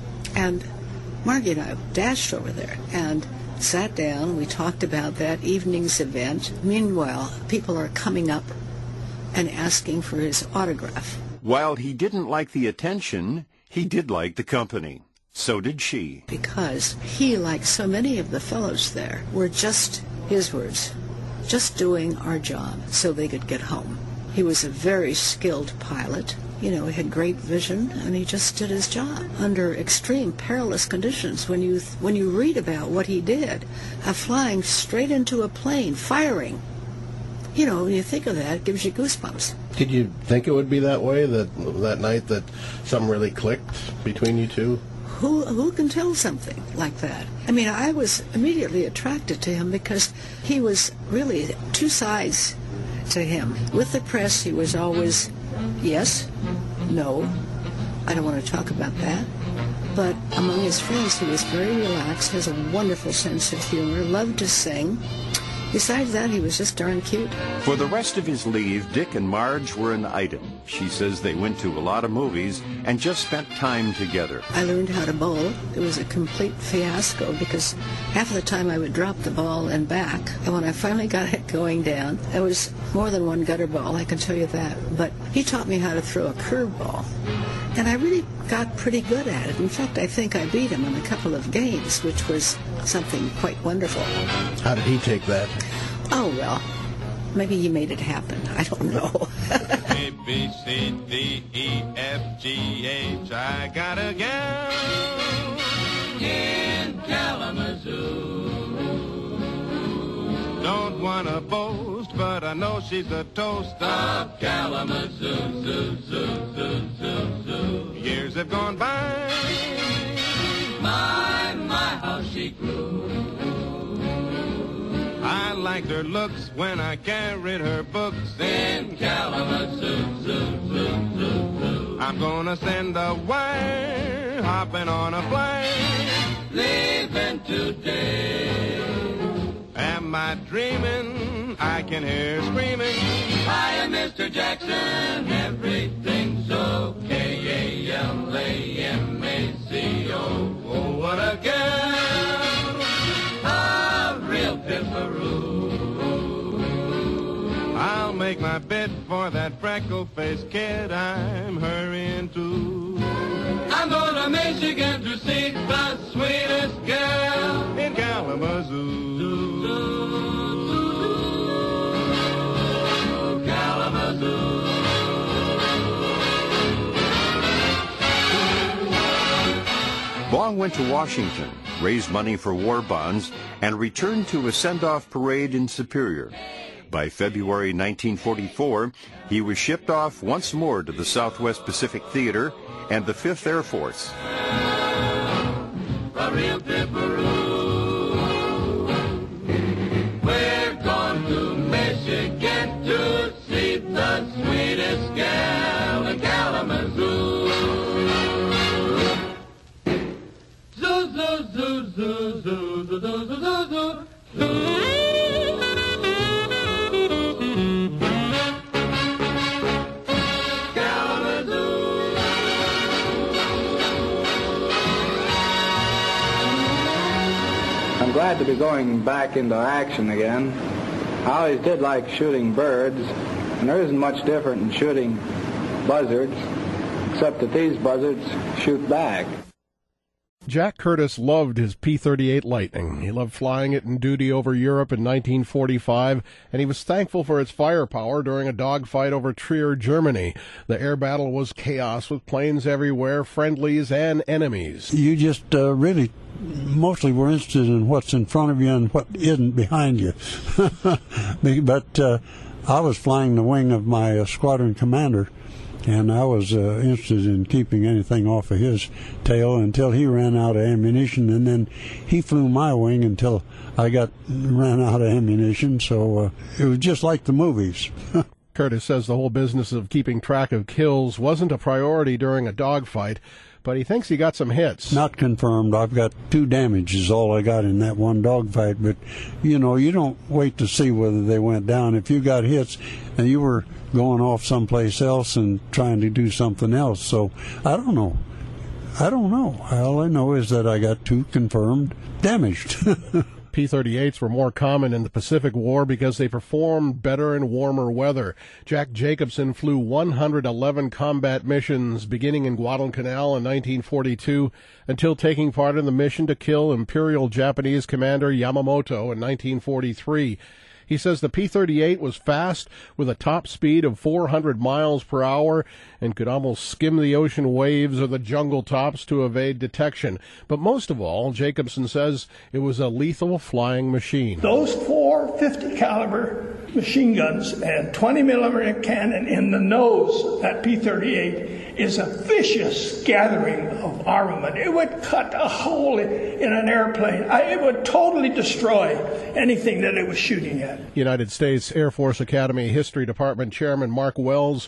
and Margie and I dashed over there and sat down. We talked about that evening's event. Meanwhile, people are coming up and asking for his autograph. While he didn't like the attention, he did like the company. So did she. Because he, like so many of the fellows there, were just, his words, just doing our job so they could get home. He was a very skilled pilot. You know, he had great vision, and he just did his job under extreme perilous conditions. When you when you read about what he did, uh, flying straight into a plane, firing, you know, when you think of that, it gives you goosebumps. Did you think it would be that way, that that night that something really clicked between you two? Who who can tell something like that? I mean, I was immediately attracted to him because he was really two sides to him. With the press, he was always yes, no, I don't want to talk about that. But among his friends, he was very relaxed, has a wonderful sense of humor, loved to sing, besides that, he was just darn cute. For the rest of his leave, Dick and Marge were an item. She says they went to a lot of movies and just spent time together. I learned how to bowl. It was a complete fiasco because half of the time I would drop the ball and back. And when I finally got it going down, it was more than one gutter ball, I can tell you that. But he taught me how to throw a curveball. And I really got pretty good at it. In fact, I think I beat him in a couple of games, which was something quite wonderful. How did he take that? Oh, well, maybe he made it happen. I don't know. A, B, C, D, E, F, G, H, I got a gal in Kalamazoo. Don't want to boast, but I know she's a toast of Kalamazoo. Zoo, zoo, zoo, zoo, zoo. Years have gone by. My, my, how she grew. I liked her looks when I carried her books in Kalamazoo. Zoo, zoo, zoo, zoo. I'm gonna send a wire, hopping on a flight, leaving today. Am I dreaming? I can hear her screaming. Hi, Mister Jackson, everything's okay. A L A M A C O. Oh, what a girl, a real pimperoo. I'll make my bid for that freckle-faced kid I'm hurrying to. I'm going to Michigan to see the sweetest girl in Kalamazoo. Bong went to Washington, raised money for war bonds, and returned to a send-off parade in Superior. By February nineteen forty-four, he was shipped off once more to the Southwest Pacific Theater and the Fifth Air Force. We're going to Michigan to see the sweetest gal in Kalamazoo. Zoo, zoo, zoo, zoo, zoo, zoo, zoo, zoo, zoo, zoo. I'm glad to be going back into action again. I always did like shooting birds, and there isn't much different in shooting buzzards, except that these buzzards shoot back. Jack Curtis loved his P thirty-eight Lightning. He loved flying it in duty over Europe in nineteen forty-five, and he was thankful for its firepower during a dogfight over Trier, Germany. The air battle was chaos with planes everywhere, friendlies and enemies. You just uh, really mostly were interested in what's in front of you and what isn't behind you. But uh, I was flying the wing of my uh, squadron commander, and I was uh, interested in keeping anything off of his tail until he ran out of ammunition, and then he flew my wing until I got ran out of ammunition. So uh, it was just like the movies. Curtis says the whole business of keeping track of kills wasn't a priority during a dogfight, but he thinks he got some hits. Not confirmed. I've got two damages, all I got in that one dogfight. But, you know, you don't wait to see whether they went down. If you got hits and you were going off someplace else and trying to do something else. So, I don't know. I don't know. All I know is that I got two confirmed damaged. P thirty-eights were more common in the Pacific War because they performed better in warmer weather. Jack Jacobson flew one hundred eleven combat missions beginning in Guadalcanal in nineteen forty-two until taking part in the mission to kill Imperial Japanese Commander Yamamoto in nineteen forty-three. He says the P thirty-eight was fast with a top speed of four hundred miles per hour and could almost skim the ocean waves or the jungle tops to evade detection. But most of all, Jacobson says it was a lethal flying machine. Those four fifty caliber machine guns and twenty millimeter cannon in the nose, that P thirty-eight, is a vicious gathering of armament. It would cut a hole in an airplane. I, it would totally destroy anything that it was shooting at. United States Air Force Academy History Department Chairman Mark Wells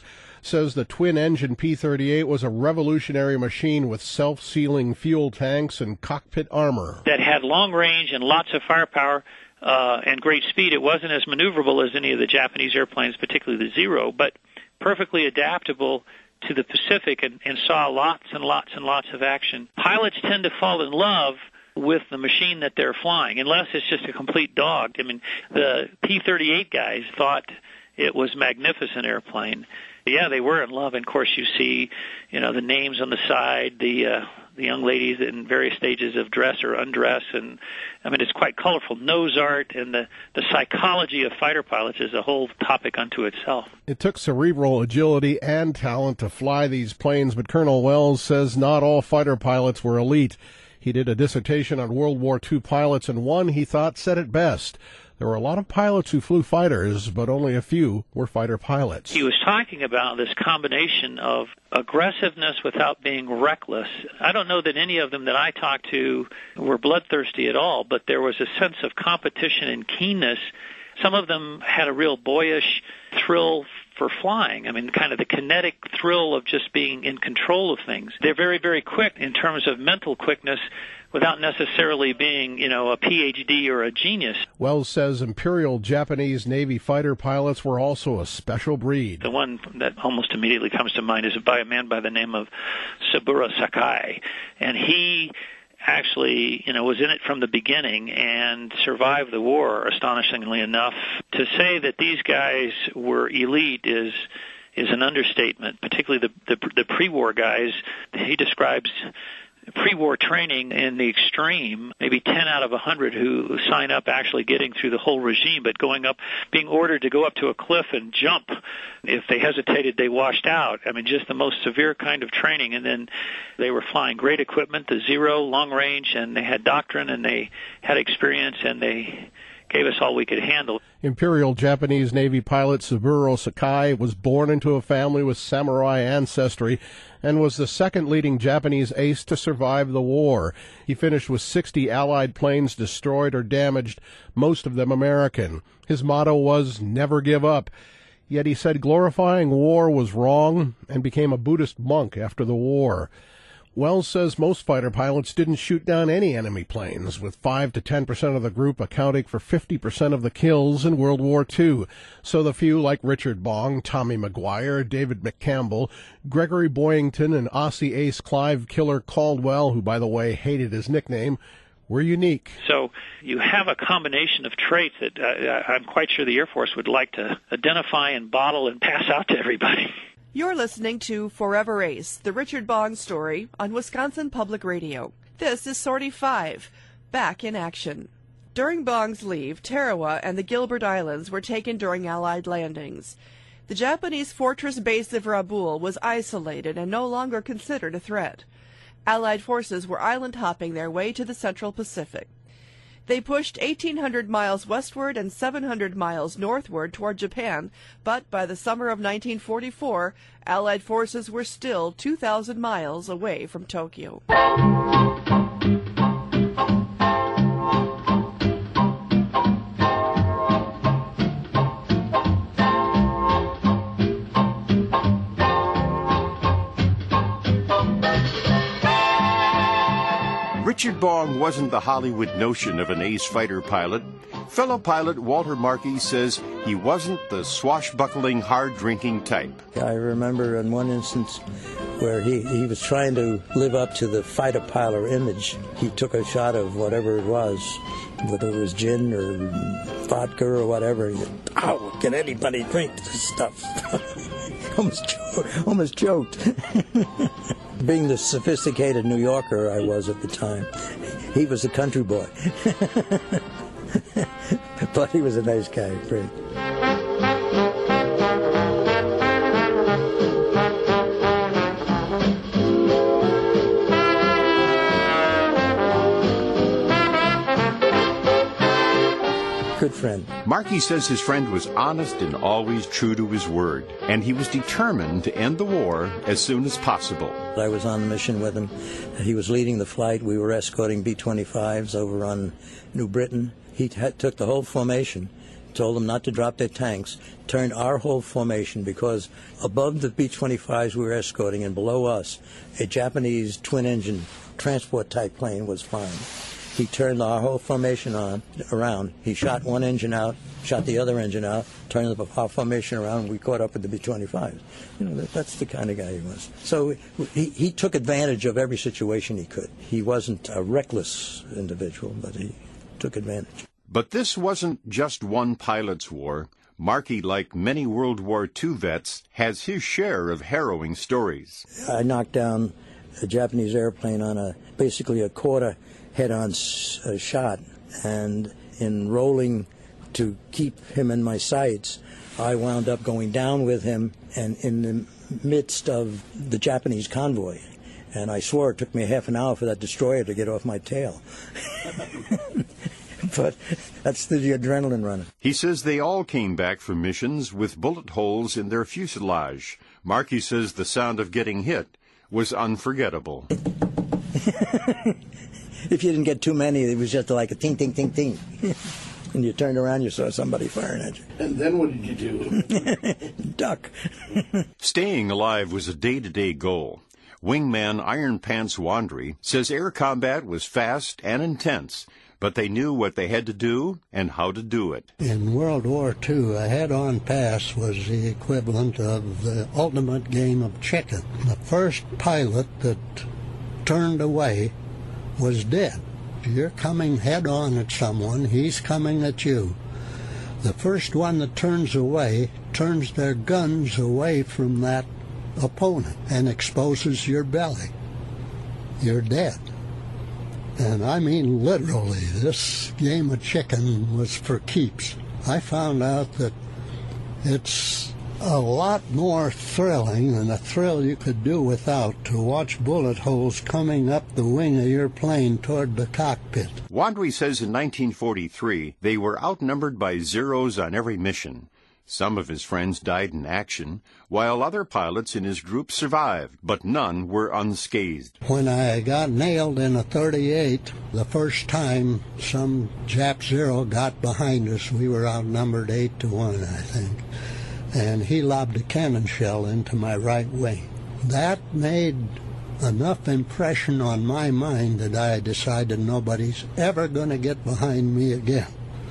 says the twin-engine P thirty-eight was a revolutionary machine with self-sealing fuel tanks and cockpit armor. That had long range and lots of firepower uh, and great speed. It wasn't as maneuverable as any of the Japanese airplanes, particularly the Zero, but perfectly adaptable to the Pacific and, and saw lots and lots and lots of action. Pilots tend to fall in love with the machine that they're flying, unless it's just a complete dog. I mean, the P thirty-eight guys thought it was a magnificent airplane. Yeah, they were in love. And of course, you see, you know, the names on the side, the uh, the young ladies in various stages of dress or undress, and I mean, it's quite colorful. Nose art and the the psychology of fighter pilots is a whole topic unto itself. It took cerebral agility and talent to fly these planes, but Colonel Wells says not all fighter pilots were elite. He did a dissertation on World War Two pilots, and one he thought said it best. There were a lot of pilots who flew fighters, but only a few were fighter pilots. He was talking about this combination of aggressiveness without being reckless. I don't know that any of them that I talked to were bloodthirsty at all, but there was a sense of competition and keenness. Some of them had a real boyish thrill for flying. I mean, kind of the kinetic thrill of just being in control of things. They're very, very quick in terms of mental quickness without necessarily being, you know, a P H D or a genius. Wells says Imperial Japanese Navy fighter pilots were also a special breed. The one that almost immediately comes to mind is by a man by the name of Saburo Sakai. And he actually, you know, was in it from the beginning and survived the war, astonishingly enough. To say that these guys were elite is is an understatement, particularly the the, the pre-war guys. He describes pre-war training in the extreme, maybe ten out of one hundred who sign up actually getting through the whole regime, but going up, being ordered to go up to a cliff and jump. If they hesitated, they washed out. I mean, just the most severe kind of training. And then they were flying great equipment, the Zero, long range, and they had doctrine, and they had experience, and they gave us all we could handle. Imperial Japanese Navy pilot Saburo Sakai was born into a family with samurai ancestry and was the second leading Japanese ace to survive the war. He finished with sixty Allied planes destroyed or damaged, most of them American. His motto was, never give up. Yet he said glorifying war was wrong and became a Buddhist monk after the war. Wells says most fighter pilots didn't shoot down any enemy planes, with five to ten percent of the group accounting for fifty percent of the kills in World War Two. So the few like Richard Bong, Tommy McGuire, David McCampbell, Gregory Boyington, and Aussie ace Clive Killer Caldwell, who, by the way, hated his nickname, were unique. So you have a combination of traits that uh, I'm quite sure the Air Force would like to identify and bottle and pass out to everybody. You're listening to Forever Ace, the Richard Bong story on Wisconsin Public Radio. This is Sortie five, Back in Action. During Bong's leave, Tarawa and the Gilbert Islands were taken during Allied landings. The Japanese fortress base of Rabaul was isolated and no longer considered a threat. Allied forces were island-hopping their way to the Central Pacific. They pushed eighteen hundred miles westward and seven hundred miles northward toward Japan, but by the summer of nineteen forty-four, Allied forces were still two thousand miles away from Tokyo. Richard Bong wasn't the Hollywood notion of an ace fighter pilot. Fellow pilot Walter Markey says he wasn't the swashbuckling, hard-drinking type. I remember in one instance where he, he was trying to live up to the fighter pilot image. He took a shot of whatever it was, whether it was gin or vodka or whatever. He said, "How can anybody drink this stuff?" almost, cho- almost choked. Being the sophisticated New Yorker I was at the time, he was a country boy. But he was a nice guy, great. Good friend. Markey says his friend was honest and always true to his word, and he was determined to end the war as soon as possible. I was on the mission with him. He was leading the flight. We were escorting B twenty-fives over on New Britain. He t- took the whole formation told them not to drop their tanks, turned our whole formation, because above the B twenty-fives we were escorting and below us, a Japanese twin-engine transport-type plane was flying. He turned our whole formation on around. He shot one engine out, shot the other engine out, turned the our formation around, and we caught up with the B twenty-fives. You know, that, that's the kind of guy he was. So he, he took advantage of every situation he could. He wasn't a reckless individual, but he took advantage. But this wasn't just one pilot's war. Markey, like many World War Two vets, has his share of harrowing stories. I knocked down a Japanese airplane on a basically a quarter head-on uh, shot, and in rolling to keep him in my sights, I wound up going down with him and in the midst of the Japanese convoy. And I swore it took me half an hour for that destroyer to get off my tail. But that's the adrenaline running. He says they all came back from missions with bullet holes in their fuselage. Markey says the sound of getting hit was unforgettable. If you didn't get too many, it was just like a ting, ting, ting, ting. And you turned around, you saw somebody firing at you. And then what did you do? Duck. Staying alive was a day-to-day goal. Wingman Iron Pants Wandry says air combat was fast and intense, but they knew what they had to do and how to do it. In World War Two, a head-on pass was the equivalent of the ultimate game of chicken. The first pilot that turned away was dead. You're coming head-on at someone, he's coming at you. The first one that turns away turns their guns away from that opponent and exposes your belly. You're dead. And I mean literally, this game of chicken was for keeps. I found out that it's a lot more thrilling than a thrill you could do without to watch bullet holes coming up the wing of your plane toward the cockpit. Wandry says in nineteen forty-three they were outnumbered by Zeros on every mission. Some of his friends died in action, while other pilots in his group survived, but none were unscathed. When I got nailed in a thirty-eight, the first time some Jap Zero got behind us, we were outnumbered eight to one, I think, and he lobbed a cannon shell into my right wing. That made enough impression on my mind that I decided nobody's ever going to get behind me again.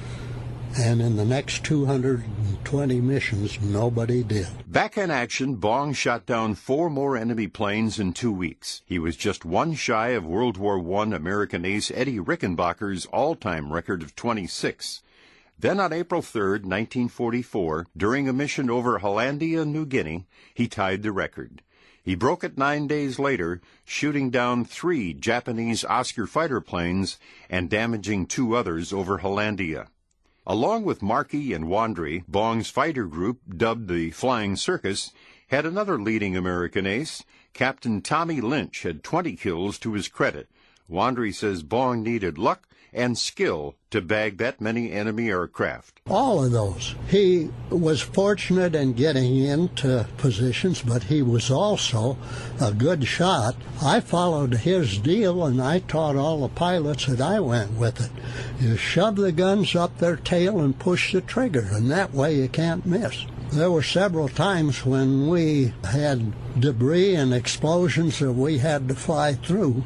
And in the next two hundred twenty missions, nobody did. Back in action, Bong shot down four more enemy planes in two weeks. He was just one shy of World War One American ace Eddie Rickenbacher's all-time record of twenty-six. Then on April third, nineteen forty-four, during a mission over Hollandia, New Guinea, he tied the record. He broke it nine days later, shooting down three Japanese Oscar fighter planes and damaging two others over Hollandia. Along with Markey and Wandry, Bong's fighter group, dubbed the Flying Circus, had another leading American ace. Captain Tommy Lynch had twenty kills to his credit. Wandry says Bong needed luck and skill to bag that many enemy aircraft. All of those. He was fortunate in getting into positions, but he was also a good shot. I followed his deal, and I taught all the pilots that I went with it. You shove the guns up their tail and push the trigger, and that way you can't miss. There were several times when we had debris and explosions that we had to fly through.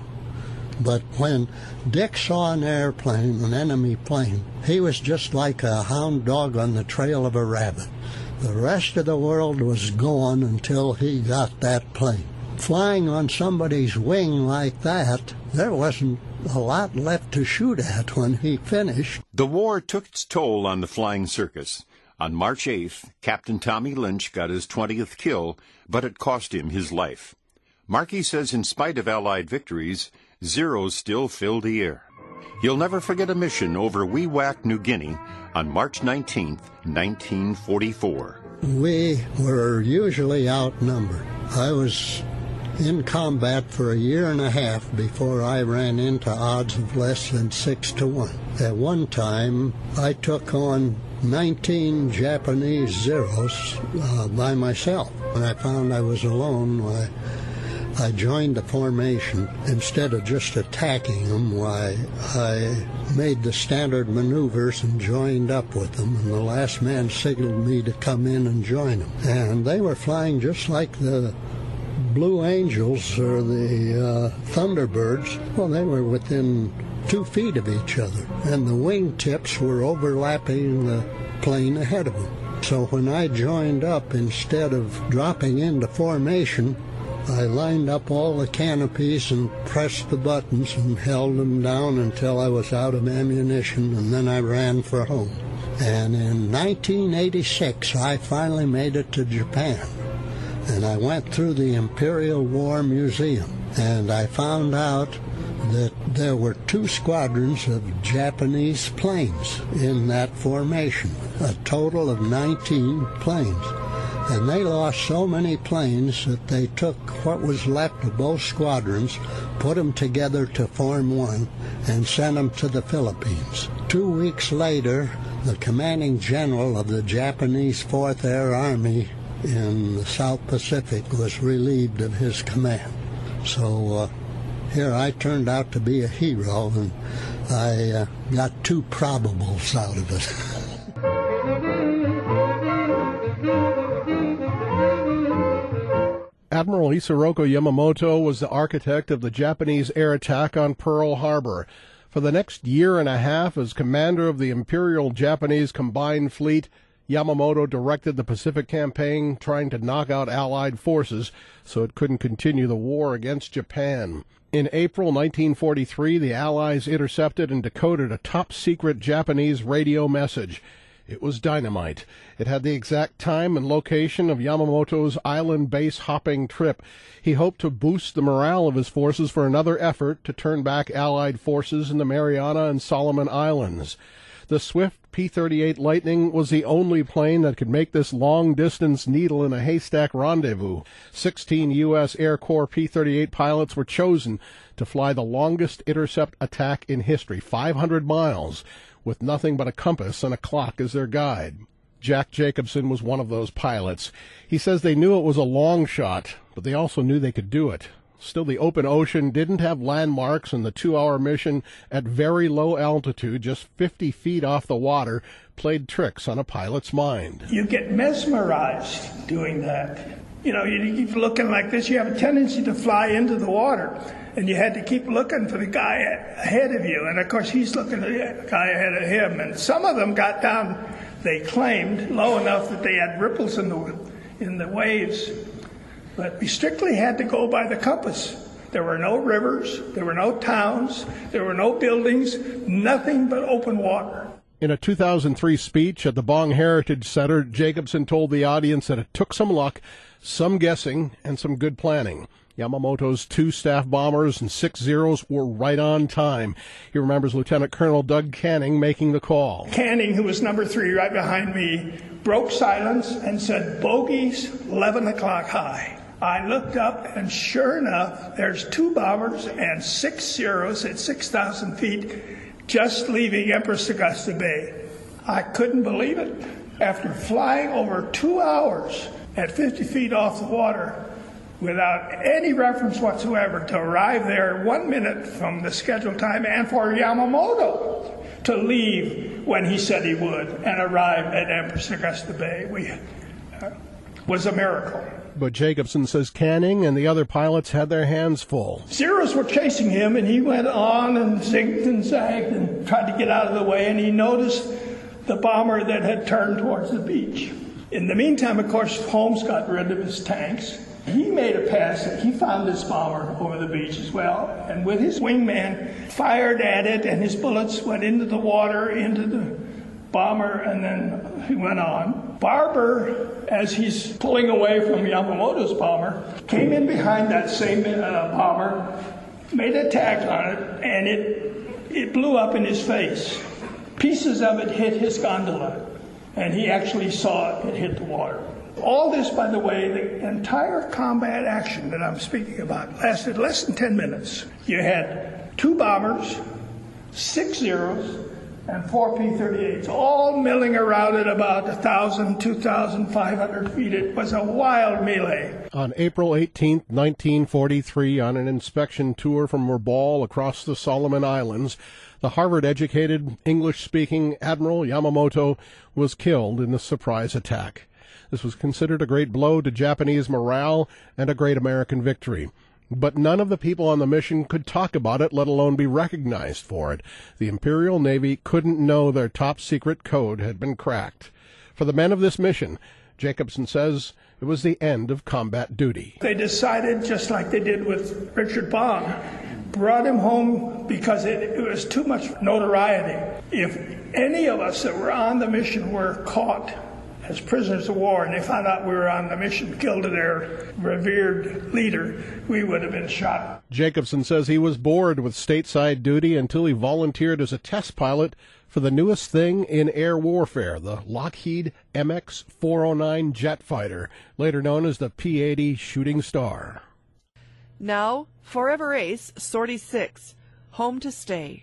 But when Dick saw an airplane, an enemy plane, he was just like a hound dog on the trail of a rabbit. The rest of the world was gone until he got that plane. Flying on somebody's wing like that, there wasn't a lot left to shoot at when he finished. The war took its toll on the Flying Circus. On March eighth, Captain Tommy Lynch got his twentieth kill, but it cost him his life. Markey says in spite of Allied victories, Zeros still filled the air. He'll never forget a mission over Wewak, New Guinea on March nineteenth, nineteen forty-four. We were usually outnumbered. I was in combat for a year and a half before I ran into odds of less than six to one. At one time, I took on nineteen Japanese Zeros uh, by myself. When I found I was alone, I I joined the formation. Instead of just attacking them, why, I made the standard maneuvers and joined up with them, and the last man signaled me to come in and join them. And they were flying just like the Blue Angels or the uh, Thunderbirds. Well, they were within two feet of each other, and the wingtips were overlapping the plane ahead of them. So when I joined up, instead of dropping into formation, I lined up all the canopies and pressed the buttons and held them down until I was out of ammunition, and then I ran for home. And in nineteen eighty-six, I finally made it to Japan. And I went through the Imperial War Museum, and I found out that there were two squadrons of Japanese planes in that formation, a total of nineteen planes. And they lost so many planes that they took what was left of both squadrons, put them together to form one, and sent them to the Philippines. Two weeks later, the commanding general of the Japanese Fourth Air Army in the South Pacific was relieved of his command. So uh, here I turned out to be a hero, and I uh, got two probables out of it. Admiral Isoroku Yamamoto was the architect of the Japanese air attack on Pearl Harbor. For the next year and a half, as commander of the Imperial Japanese Combined Fleet, Yamamoto directed the Pacific Campaign, trying to knock out Allied forces so it couldn't continue the war against Japan. In April nineteen forty-three, the Allies intercepted and decoded a top-secret Japanese radio message. It was dynamite. It had the exact time and location of Yamamoto's island base hopping trip. He hoped to boost the morale of his forces for another effort to turn back Allied forces in the Mariana and Solomon Islands. The swift P thirty-eight Lightning was the only plane that could make this long-distance needle-in-a-haystack rendezvous. Sixteen U S Air Corps P thirty-eight pilots were chosen to fly the longest intercept attack in history, five hundred miles, with nothing but a compass and a clock as their guide. Jack Jacobson was one of those pilots. He says they knew it was a long shot, but they also knew they could do it. Still, the open ocean didn't have landmarks, and the two-hour mission at very low altitude, just fifty feet off the water, played tricks on a pilot's mind. You get mesmerized doing that. You know, you keep looking like this, you have a tendency to fly into the water, and you had to keep looking for the guy ahead of you, and of course he's looking at the guy ahead of him, and some of them got down, they claimed, low enough that they had ripples in the, in the waves. But we strictly had to go by the compass. There were no rivers, there were no towns, there were no buildings, nothing but open water. In a two thousand three speech at the Bong Heritage Center, Jacobson told the audience that it took some luck, some guessing, and some good planning. Yamamoto's two staff bombers and six Zeros were right on time. He remembers Lieutenant Colonel Doug Canning making the call. Canning, who was number three right behind me, broke silence and said, "Bogies, eleven o'clock high." I looked up, and sure enough, there's two bombers and six Zeros at six thousand feet just leaving Empress Augusta Bay. I couldn't believe it. After flying over two hours at fifty feet off the water without any reference whatsoever to arrive there one minute from the scheduled time, and for Yamamoto to leave when he said he would and arrive at Empress Augusta Bay, we, uh, was a miracle. But Jacobson says Canning and the other pilots had their hands full. Zeros were chasing him, and he went on and zigged and zagged and tried to get out of the way, and he noticed the bomber that had turned towards the beach. In the meantime, of course, Holmes got rid of his tanks. He made a pass. He found this bomber over the beach as well, and with his wingman, fired at it, and his bullets went into the water, into the bomber, and then he went on. Barber, as he's pulling away from Yamamoto's bomber, came in behind that same uh, bomber, made an attack on it, and it it blew up in his face. Pieces of it hit his gondola, and he actually saw it hit the water. All this, by the way, the entire combat action that I'm speaking about lasted less than ten minutes. You had two bombers, six Zeros, and four P thirty-eights, all milling around at about one thousand, two thousand five hundred feet. It was a wild melee. On April eighteenth, nineteen forty-three, on an inspection tour from Rabaul across the Solomon Islands, the Harvard-educated, English-speaking Admiral Yamamoto was killed in the surprise attack. This was considered a great blow to Japanese morale and a great American victory. But none of the people on the mission could talk about it, let alone be recognized for it. The Imperial Navy couldn't know their top-secret code had been cracked. For the men of this mission, Jacobson says it was the end of combat duty. They decided, just like they did with Richard Bong, brought him home because it, it was too much notoriety. If any of us that were on the mission were caught as prisoners of war and they found out we were on the mission, killed their revered leader, we would have been shot. Jacobson says he was bored with stateside duty until he volunteered as a test pilot for the newest thing in air warfare, the Lockheed M X four oh nine jet fighter, later known as the P eighty Shooting Star. Now, Forever Ace, Sortie six, Home to Stay.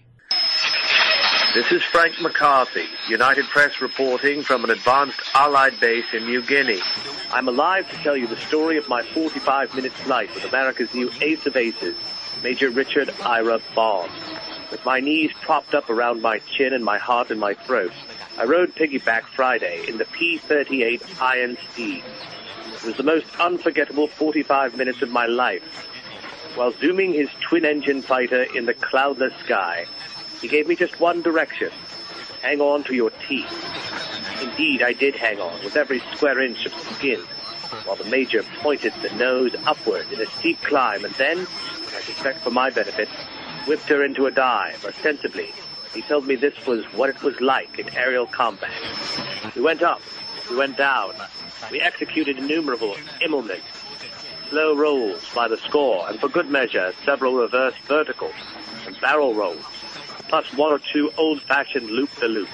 This is Frank McCarthy, United Press reporting from an advanced Allied base in New Guinea. I'm alive to tell you the story of my forty-five minute flight with America's new ace of aces, Major Richard Ira Bong. With my knees propped up around my chin and my heart in my throat, I rode piggyback Friday in the P thirty-eight Iron Steed. It was the most unforgettable forty-five minutes of my life. While zooming his twin-engine fighter in the cloudless sky, he gave me just one direction: hang on to your teeth. Indeed, I did hang on with every square inch of skin, while the Major pointed the nose upward in a steep climb and then, I suspect for my benefit, whipped her into a dive. Ostensibly, he told me this was what it was like in aerial combat. We went up, we went down, we executed innumerable immelments, slow rolls by the score, and for good measure, several reverse verticals and barrel rolls, plus one or two old-fashioned loop-the-loops.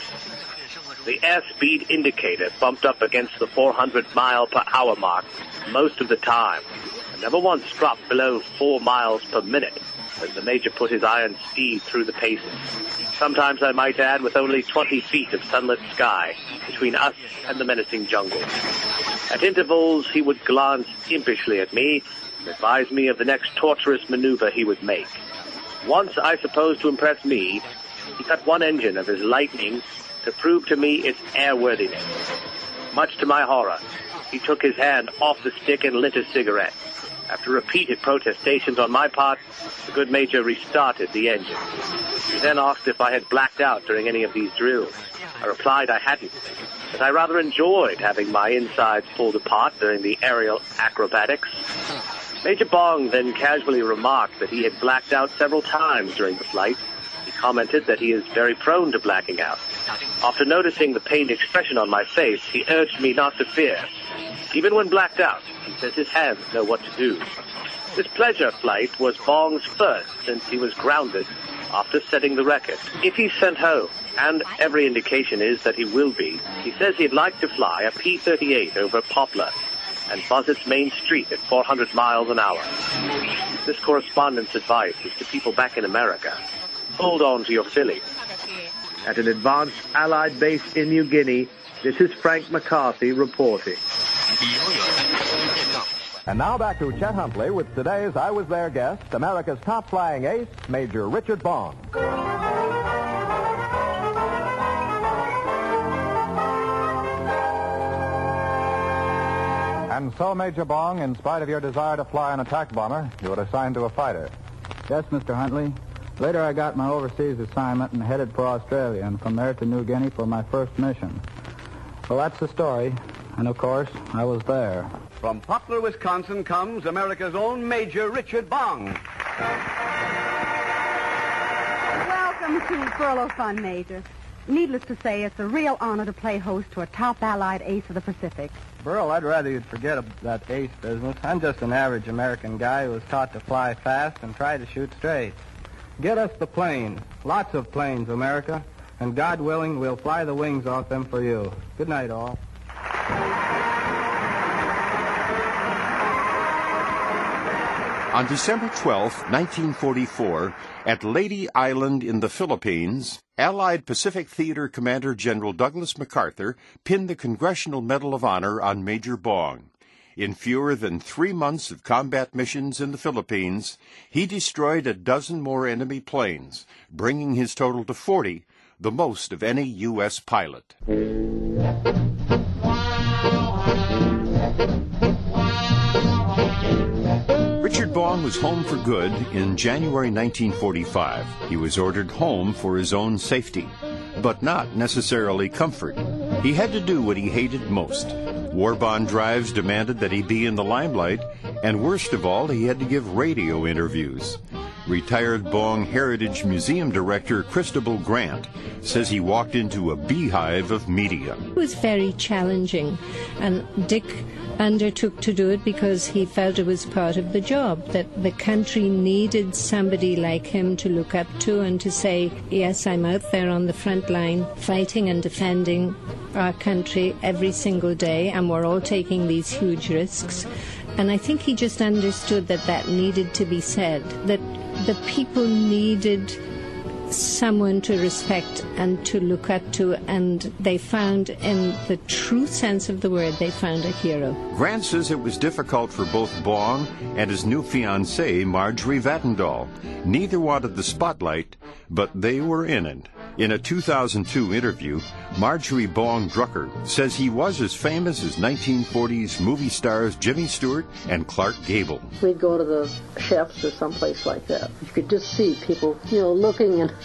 The airspeed indicator bumped up against the four hundred mile per hour mark most of the time, and never once dropped below four miles per minute as the Major put his iron steed through the paces. Sometimes, I might add, with only twenty feet of sunlit sky between us and the menacing jungle. At intervals, he would glance impishly at me and advise me of the next torturous maneuver he would make. Once, I suppose to impress me, he cut one engine of his Lightning to prove to me its airworthiness. Much to my horror, he took his hand off the stick and lit a cigarette. After repeated protestations on my part, the good Major restarted the engine. He then asked if I had blacked out during any of these drills. I replied I hadn't, that I rather enjoyed having my insides pulled apart during the aerial acrobatics. Major Bong then casually remarked that he had blacked out several times during the flight. He commented that he is very prone to blacking out. After noticing the pained expression on my face, he urged me not to fear. Even when blacked out, he says his hands know what to do. This pleasure flight was Bong's first since he was grounded after setting the record. If he's sent home, and every indication is that he will be, he says he'd like to fly a P thirty-eight over Poplar and buzz its main street at four hundred miles an hour. This correspondent's advice is to people back in America: hold on to your filly. At an advanced Allied base in New Guinea, this is Frank McCarthy reporting. And now back to Chet Huntley with today's I Was There guest, America's top flying ace, Major Richard Bong. And so, Major Bong, in spite of your desire to fly an attack bomber, you were assigned to a fighter. Yes, Mister Huntley. Later I got my overseas assignment and headed for Australia, and from there to New Guinea for my first mission. Well, that's the story. And, of course, I was there. From Poplar, Wisconsin, comes America's own Major Richard Bong. Welcome to Furlough Fun, Major. Needless to say, it's a real honor to play host to a top Allied ace of the Pacific. Burl, I'd rather you'd forget that ace business. I'm just an average American guy who was taught to fly fast and try to shoot straight. Get us the plane. Lots of planes, America. And God willing, we'll fly the wings off them for you. Good night, all. On December twelfth, nineteen forty-four, at Leyte Island in the Philippines, Allied Pacific Theater Commander General Douglas MacArthur pinned the Congressional Medal of Honor on Major Bong. In fewer than three months of combat missions in the Philippines, he destroyed a dozen more enemy planes, bringing his total to forty, the most of any U S pilot. Richard Bong was home for good in January nineteen forty-five. He was ordered home for his own safety, but not necessarily comfort. He had to do what he hated most. War bond drives demanded that he be in the limelight, and worst of all, he had to give radio interviews. Retired Bong Heritage Museum Director Christabel Grant says he walked into a beehive of media. It was very challenging, and Dick undertook to do it because he felt it was part of the job, that the country needed somebody like him to look up to and to say, yes, I'm out there on the front line fighting and defending our country every single day, and we're all taking these huge risks. And I think he just understood that that needed to be said, that the people needed someone to respect and to look up to, and they found, in the true sense of the word, they found a hero. Grant says it was difficult for both Bong and his new fiancée, Marjorie Vattendahl. Neither wanted the spotlight, but they were in it. In a two thousand two interview, Marjorie Bong Drucker says he was as famous as nineteen forties movie stars Jimmy Stewart and Clark Gable. We'd go to the chefs or someplace like that. You could just see people, you know, looking, and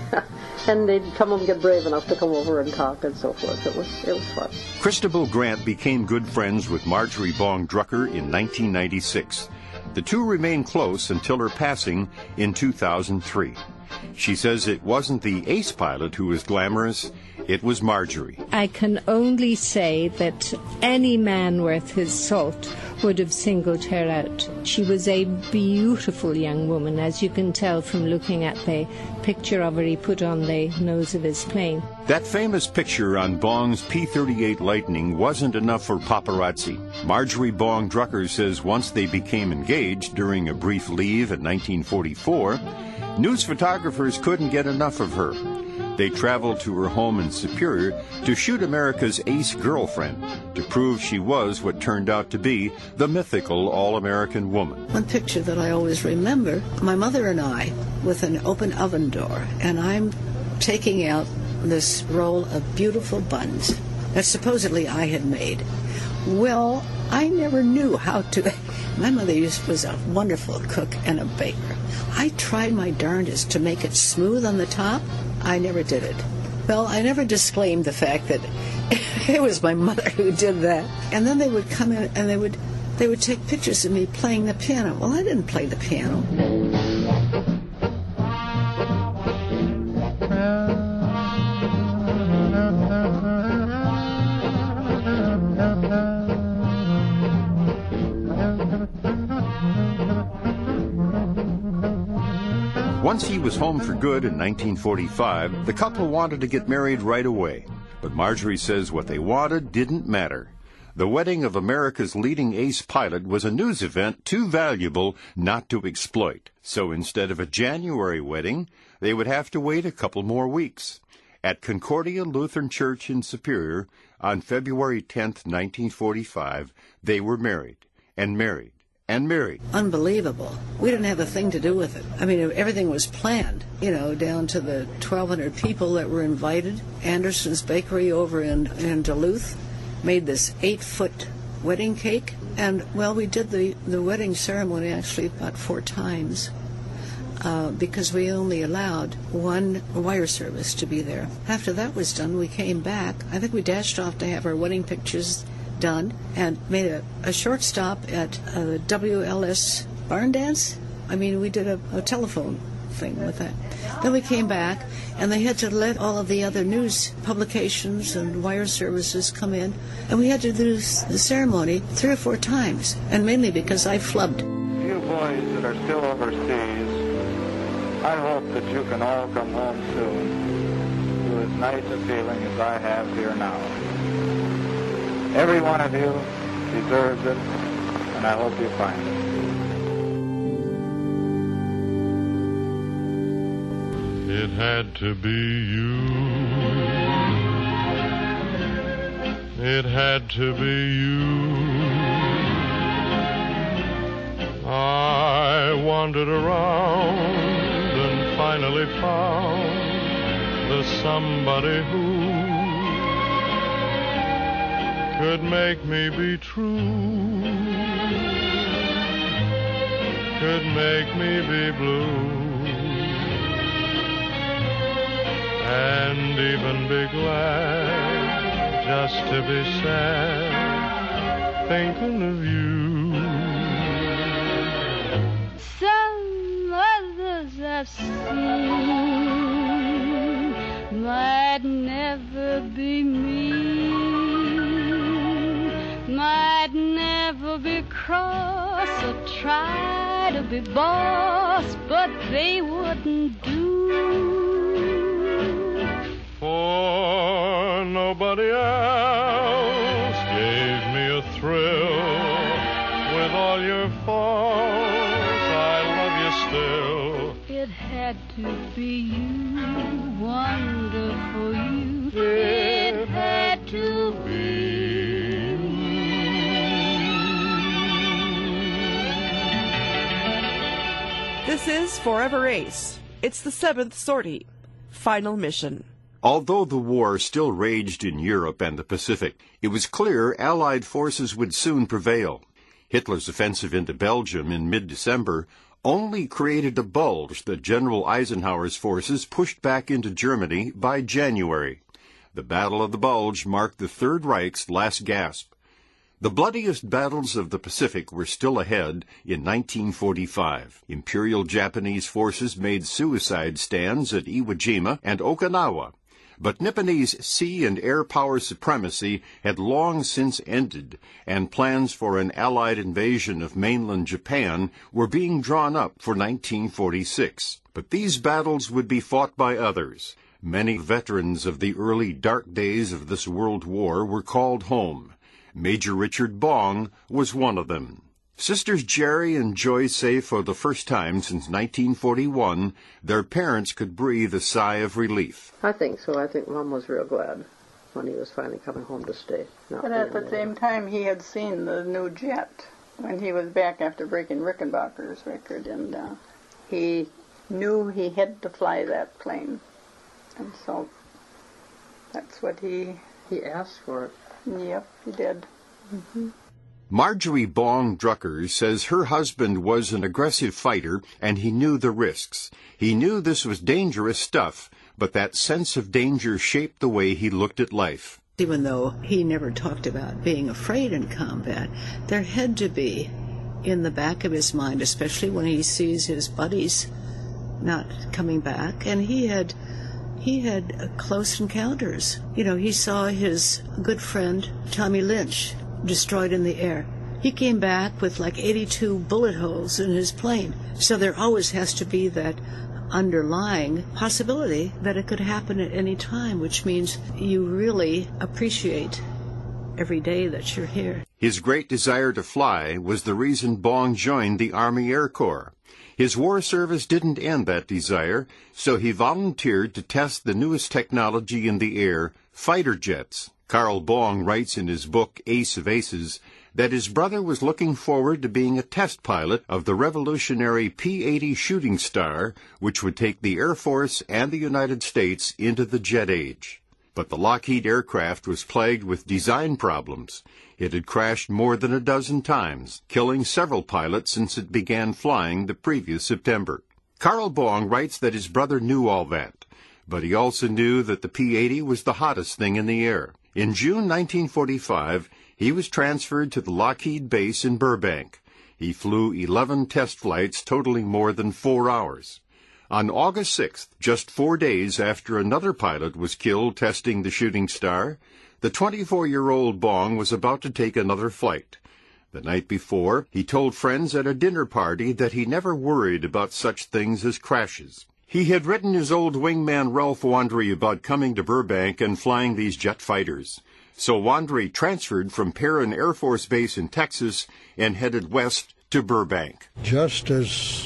and they'd come and get brave enough to come over and talk and so forth. It was it was fun. Christabel Grant became good friends with Marjorie Bong Drucker in nineteen ninety-six. The two remained close until her passing in two thousand three. She says it wasn't the ace pilot who was glamorous, it was Marjorie. I can only say that any man worth his salt would have singled her out. She was a beautiful young woman, as you can tell from looking at the picture of her he put on the nose of his plane. That famous picture on Bong's P thirty-eight Lightning wasn't enough for paparazzi. Marjorie Bong Drucker says once they became engaged during a brief leave in nineteen forty-four, news photographers couldn't get enough of her. They traveled to her home in Superior to shoot America's ace girlfriend, to prove she was what turned out to be the mythical all-American woman. One picture that I always remember, my mother and I with an open oven door, and I'm taking out this roll of beautiful buns that supposedly I had made. Well, I never knew how to. My mother was a wonderful cook and a baker. I tried my darndest to make it smooth on the top. I never did it. Well, I never disclaimed the fact that it was my mother who did that. And then they would come in and they would they would take pictures of me playing the piano. Well, I didn't play the piano. Once he was home for good in nineteen forty-five, the couple wanted to get married right away. But Marjorie says what they wanted didn't matter. The wedding of America's leading ace pilot was a news event too valuable not to exploit. So instead of a January wedding, they would have to wait a couple more weeks. At Concordia Lutheran Church in Superior, on February tenth, nineteen forty-five, they were married, and married, and married. Unbelievable. We didn't have a thing to do with it. I mean, everything was planned, you know, down to the twelve hundred people that were invited. Anderson's Bakery over in, in Duluth made this eight-foot wedding cake. And, well, we did the, the wedding ceremony actually about four times uh, because we only allowed one wire service to be there. After that was done, we came back. I think we dashed off to have our wedding pictures done and made a, a short stop at uh, W L S Barn Dance. I mean, we did a, a telephone thing with that. Then we came back, and they had to let all of the other news publications and wire services come in, and we had to do the ceremony three or four times, and mainly because I flubbed. You boys that are still overseas, I hope that you can all come home soon to as nice a feeling as I have here now. Every one of you deserves it, and I hope you find it. It had to be you. It had to be you. I wandered around and finally found the somebody who could make me be true, could make me be blue, and even be glad just to be sad, thinking of you. Some others I've seen might never be me, might never be cross or try to be boss, but they wouldn't do. For nobody else gave me a thrill. With all your faults, I love you still. It had to be you, wonderful you. It had to be. This is Forever Ace. It's the seventh sortie. Final mission. Although the war still raged in Europe and the Pacific, it was clear Allied forces would soon prevail. Hitler's offensive into Belgium in mid-December only created a bulge that General Eisenhower's forces pushed back into Germany by January. The Battle of the Bulge marked the Third Reich's last gasp. The bloodiest battles of the Pacific were still ahead in nineteen forty-five. Imperial Japanese forces made suicide stands at Iwo Jima and Okinawa. But Nipponese sea and air power supremacy had long since ended, and plans for an Allied invasion of mainland Japan were being drawn up for nineteen forty-six. But these battles would be fought by others. Many veterans of the early dark days of this world war were called home. Major Richard Bong was one of them. Sisters Jerry and Joy say for the first time since nineteen forty-one, their parents could breathe a sigh of relief. I think so. I think Mom was real glad when he was finally coming home to stay. Not But at the same time, he had seen the new jet when he was back after breaking Rickenbacker's record, and uh, he knew he had to fly that plane. And so that's what he... He asked for it. Yep, he did. Mm-hmm. Marjorie Bong Drucker says her husband was an aggressive fighter and he knew the risks. He knew this was dangerous stuff, but that sense of danger shaped the way he looked at life. Even though he never talked about being afraid in combat, there had to be in the back of his mind, especially when he sees his buddies not coming back, and he had he had close encounters. You know, he saw his good friend Tommy Lynch destroyed in the air. He came back with like eighty-two bullet holes in his plane. So there always has to be that underlying possibility that it could happen at any time, which means you really appreciate every day that you're here. His great desire to fly was the reason Bong joined the Army Air Corps. His war service didn't end that desire, so he volunteered to test the newest technology in the air, fighter jets. Carl Bong writes in his book, Ace of Aces, that his brother was looking forward to being a test pilot of the revolutionary P eighty Shooting Star, which would take the Air Force and the United States into the jet age. But the Lockheed aircraft was plagued with design problems. It had crashed more than a dozen times, killing several pilots since it began flying the previous September. Carl Bong writes that his brother knew all that, but he also knew that the P eighty was the hottest thing in the air. In June nineteen forty-five, he was transferred to the Lockheed base in Burbank. He flew eleven test flights totaling more than four hours. On August sixth, just four days after another pilot was killed testing the Shooting Star, the twenty-four-year-old Bong was about to take another flight. The night before, he told friends at a dinner party that he never worried about such things as crashes. He had written his old wingman Ralph Wandry about coming to Burbank and flying these jet fighters. So Wandry transferred from Perrin Air Force Base in Texas and headed west to Burbank. Just as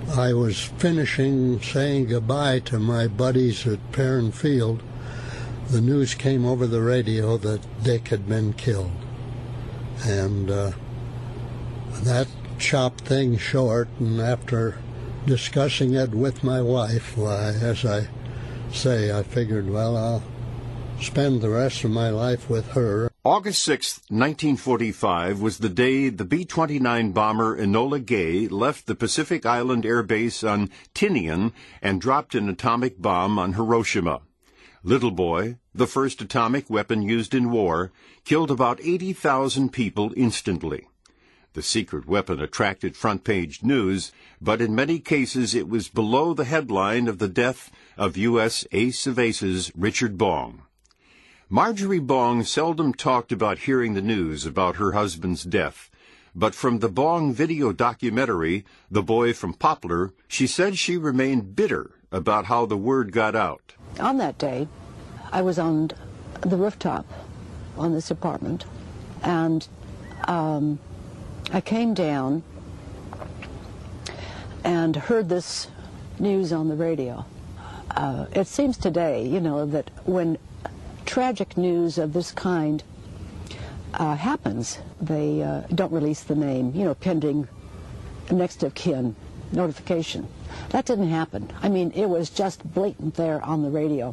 I was finishing saying goodbye to my buddies at Perrin Field, the news came over the radio that Dick had been killed. And uh, that chopped things short, and after discussing it with my wife, why, as I say, I figured, well, I'll spend the rest of my life with her. August sixth, nineteen forty-five was the day the B twenty-nine bomber Enola Gay left the Pacific Island Air Base on Tinian and dropped an atomic bomb on Hiroshima. Little Boy, the first atomic weapon used in war, killed about eighty thousand people instantly. The secret weapon attracted front-page news, but in many cases it was below the headline of the death of U S ace of aces Richard Bong. Marjorie Bong seldom talked about hearing the news about her husband's death, but from the Bong video documentary, The Boy from Poplar, she said she remained bitter about how the word got out. On that day, I was on the rooftop on this apartment, and um, I came down and heard this news on the radio. Uh, it seems today, you know, that when tragic news of this kind uh, happens, they uh, don't release the name, you know, pending next of kin notification. That didn't happen. I mean, it was just blatant there on the radio.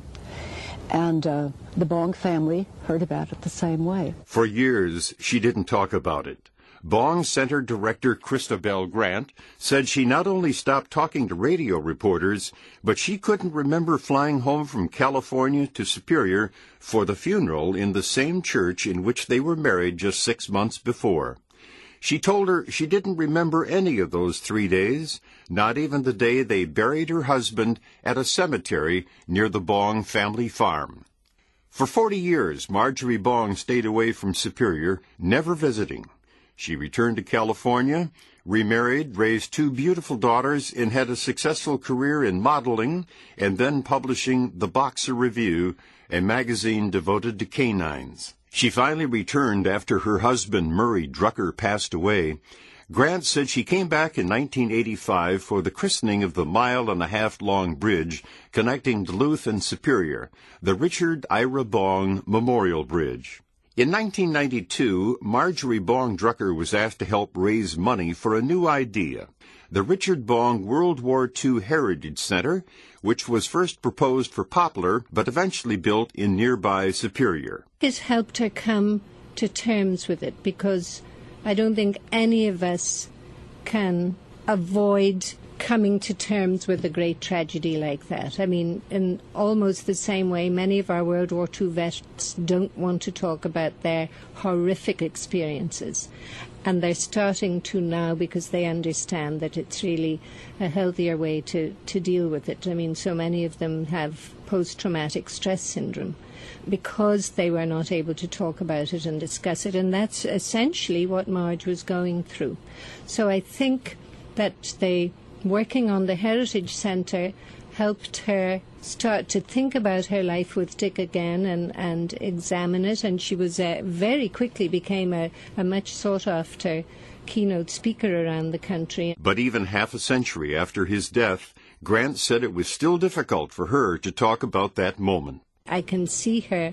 And uh, the Bong family heard about it the same way. For years, she didn't talk about it. Bong Center Director Christabel Grant said she not only stopped talking to radio reporters, but she couldn't remember flying home from California to Superior for the funeral in the same church in which they were married just six months before. She told her she didn't remember any of those three days, not even the day they buried her husband at a cemetery near the Bong family farm. For forty years, Marjorie Bong stayed away from Superior, never visiting. She returned to California, remarried, raised two beautiful daughters, and had a successful career in modeling and then publishing The Boxer Review, a magazine devoted to canines. She finally returned after her husband, Murray Drucker, passed away. Grant said she came back in nineteen eighty-five for the christening of the mile-and-a-half-long bridge connecting Duluth and Superior, the Richard Ira Bong Memorial Bridge. In nineteen ninety-two, Marjorie Bong Drucker was asked to help raise money for a new idea, the Richard Bong World War Two Heritage Center, which was first proposed for Poplar, but eventually built in nearby Superior. It helped her come to terms with it, because I don't think any of us can avoid coming to terms with a great tragedy like that. I mean, in almost the same way, many of our World War Two vets don't want to talk about their horrific experiences. And they're starting to now, because they understand that it's really a healthier way to, to deal with it. I mean, so many of them have post-traumatic stress syndrome because they were not able to talk about it and discuss it. And that's essentially what Marge was going through. So I think that they, working on the Heritage Centre, helped her start to think about her life with Dick again and, and examine it. And she was uh, very quickly became a, a much sought-after keynote speaker around the country. But even half a century after his death, Grant said it was still difficult for her to talk about that moment. I can see her,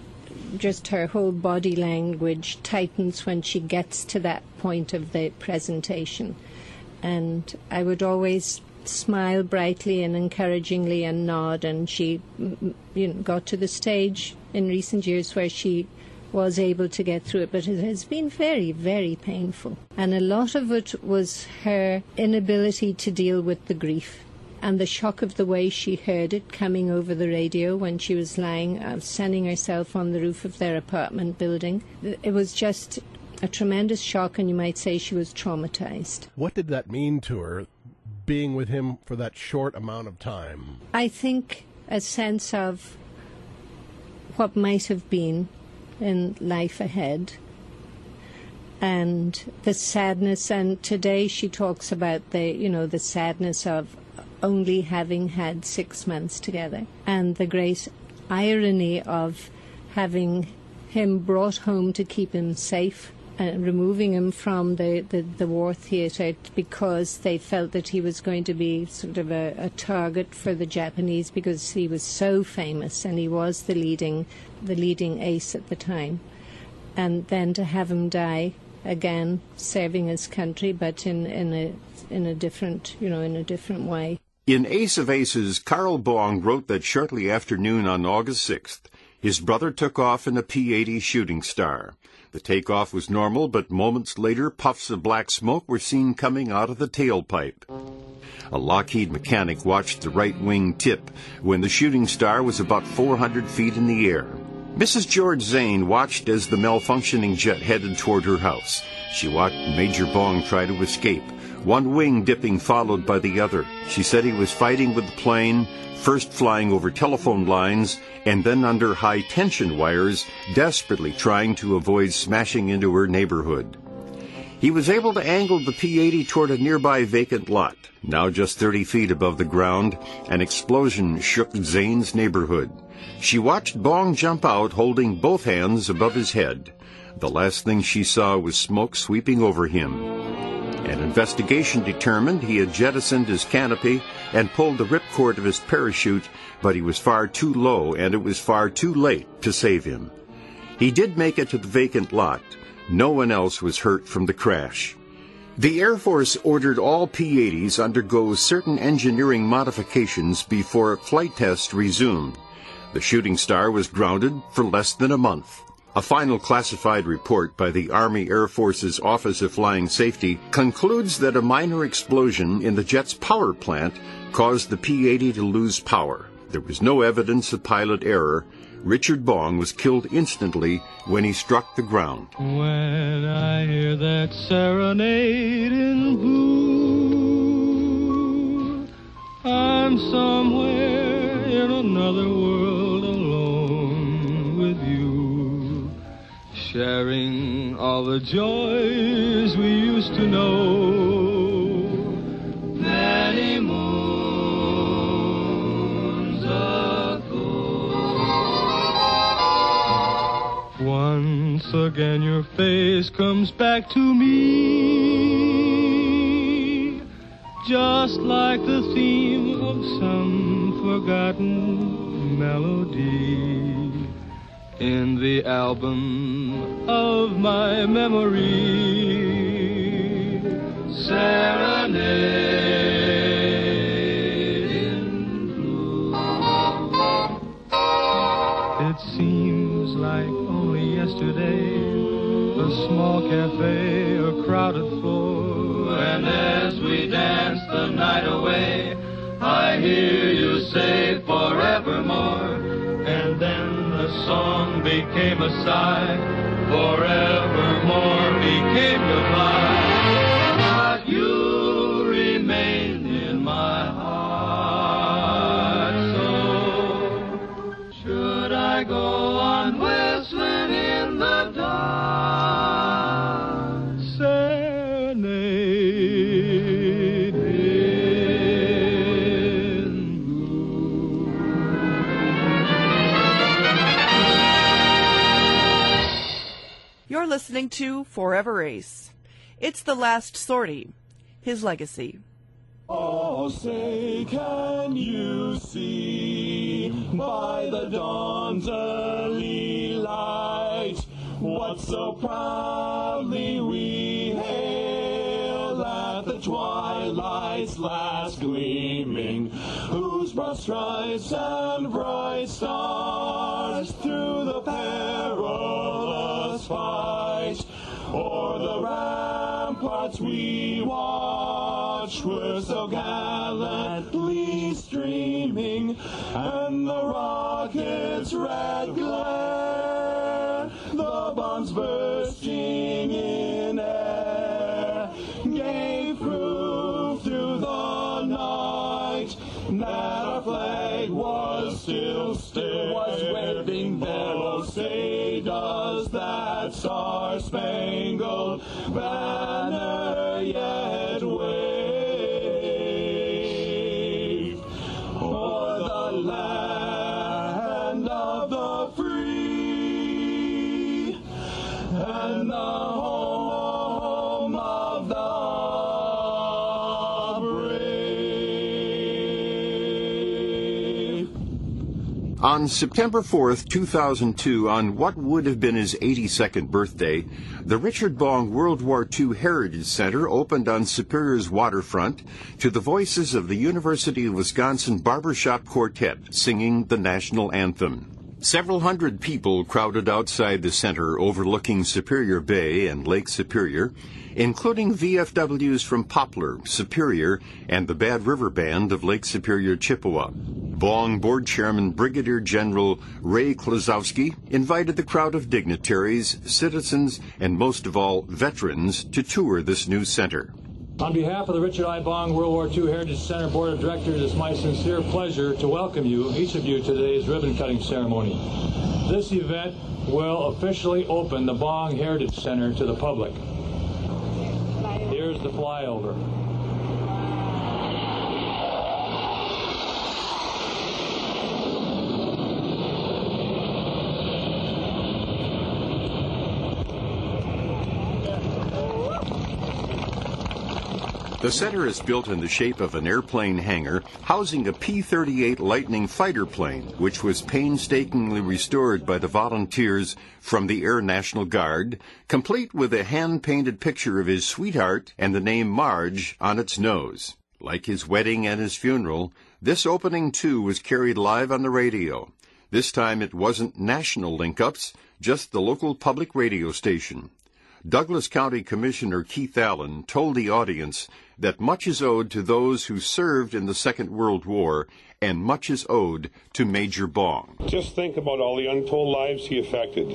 just her whole body language tightens when she gets to that point of the presentation. And I would always smile brightly and encouragingly and nod, and she you know, got to the stage in recent years where she was able to get through it, but it has been very, very painful. And a lot of it was her inability to deal with the grief and the shock of the way she heard it coming over the radio when she was lying, uh, sunning herself on the roof of their apartment building. It was just a tremendous shock, and you might say she was traumatized. What did that mean to her, being with him for that short amount of time? I think a sense of what might have been in life ahead, and the sadness. And today she talks about the, you know, the sadness of only having had six months together, and the great irony of having him brought home to keep him safe uh, removing him from the, the, the war theatre because they felt that he was going to be sort of a, a target for the Japanese because he was so famous and he was the leading the leading ace at the time. And then to have him die again, serving his country, but in, in a in a different you know in a different way. In Ace of Aces, Carl Bong wrote that shortly after noon on August sixth, his brother took off in a P eighty Shooting Star. The takeoff was normal, but moments later, puffs of black smoke were seen coming out of the tailpipe. A Lockheed mechanic watched the right wing tip when the Shooting Star was about four hundred feet in the air. Missus George Zane watched as the malfunctioning jet headed toward her house. She watched Major Bong try to escape, one wing dipping followed by the other. She said he was fighting with the plane, first flying over telephone lines and then under high-tension wires, desperately trying to avoid smashing into her neighborhood. He was able to angle the P eighty toward a nearby vacant lot. Now just thirty feet above the ground, an explosion shook Zane's neighborhood. She watched Bong jump out, holding both hands above his head. The last thing she saw was smoke sweeping over him. An investigation determined he had jettisoned his canopy and pulled the ripcord of his parachute, but he was far too low and it was far too late to save him. He did make it to the vacant lot. No one else was hurt from the crash. The Air Force ordered all P eighties undergo certain engineering modifications before flight tests resumed. The Shooting Star was grounded for less than a month. A final classified report by the Army Air Force's Office of Flying Safety concludes that a minor explosion in the jet's power plant caused the P eighty to lose power. There was no evidence of pilot error. Richard Bong was killed instantly when he struck the ground. When I hear that serenade in blue, I'm somewhere in another world alone with you, sharing all the joys we used to know. Many moons ago. Once again your face comes back to me, just like the theme of some forgotten melody in the album of my memory. Serenade in blue. It seems like only yesterday, a small cafe, a crowded floor, and as we dance the night away, I hear you say forevermore, and then the song became a sigh, forevermore became goodbye, but you remain in my heart. So should I go on whistling in the dark, serenade in blue. You're listening to Forever Ace. It's the last sortie, his legacy. Oh, say, can you see by the dawn's early light what so proudly we hail at the twilight's last gleaming, whose broad stripes and bright stars through the perilous fight o'er the ramparts we watched were so gallantly streaming, and the rocket's red glare, the bombs bursting in air, gave proof through the night that our flag was still still, was waving there. Oh, say, does that star-spangled banner yet wave o'er the land of the free and the home On September fourth, two thousand two, on what would have been his eighty-second birthday, the Richard Bong World War Two Heritage Center opened on Superior's waterfront to the voices of the University of Wisconsin Barbershop Quartet singing the national anthem. Several hundred people crowded outside the center overlooking Superior Bay and Lake Superior, including V F Ws from Poplar, Superior, and the Bad River Band of Lake Superior, Chippewa. Bong Board Chairman Brigadier General Ray Klosowski invited the crowd of dignitaries, citizens, and most of all, veterans to tour this new center. On behalf of the Richard I. Bong World War Two Heritage Center Board of Directors, it's my sincere pleasure to welcome you, each of you, to today's ribbon-cutting ceremony. This event will officially open the Bong Heritage Center to the public. Here's the flyover. The center is built in the shape of an airplane hangar housing a P thirty-eight Lightning fighter plane, which was painstakingly restored by the volunteers from the Air National Guard, complete with a hand-painted picture of his sweetheart and the name Marge on its nose. Like his wedding and his funeral, this opening too was carried live on the radio. This time it wasn't national link-ups, just the local public radio station. Douglas County Commissioner Keith Allen told the audience that much is owed to those who served in the Second World War, and much is owed to Major Bong. Just think about all the untold lives he affected.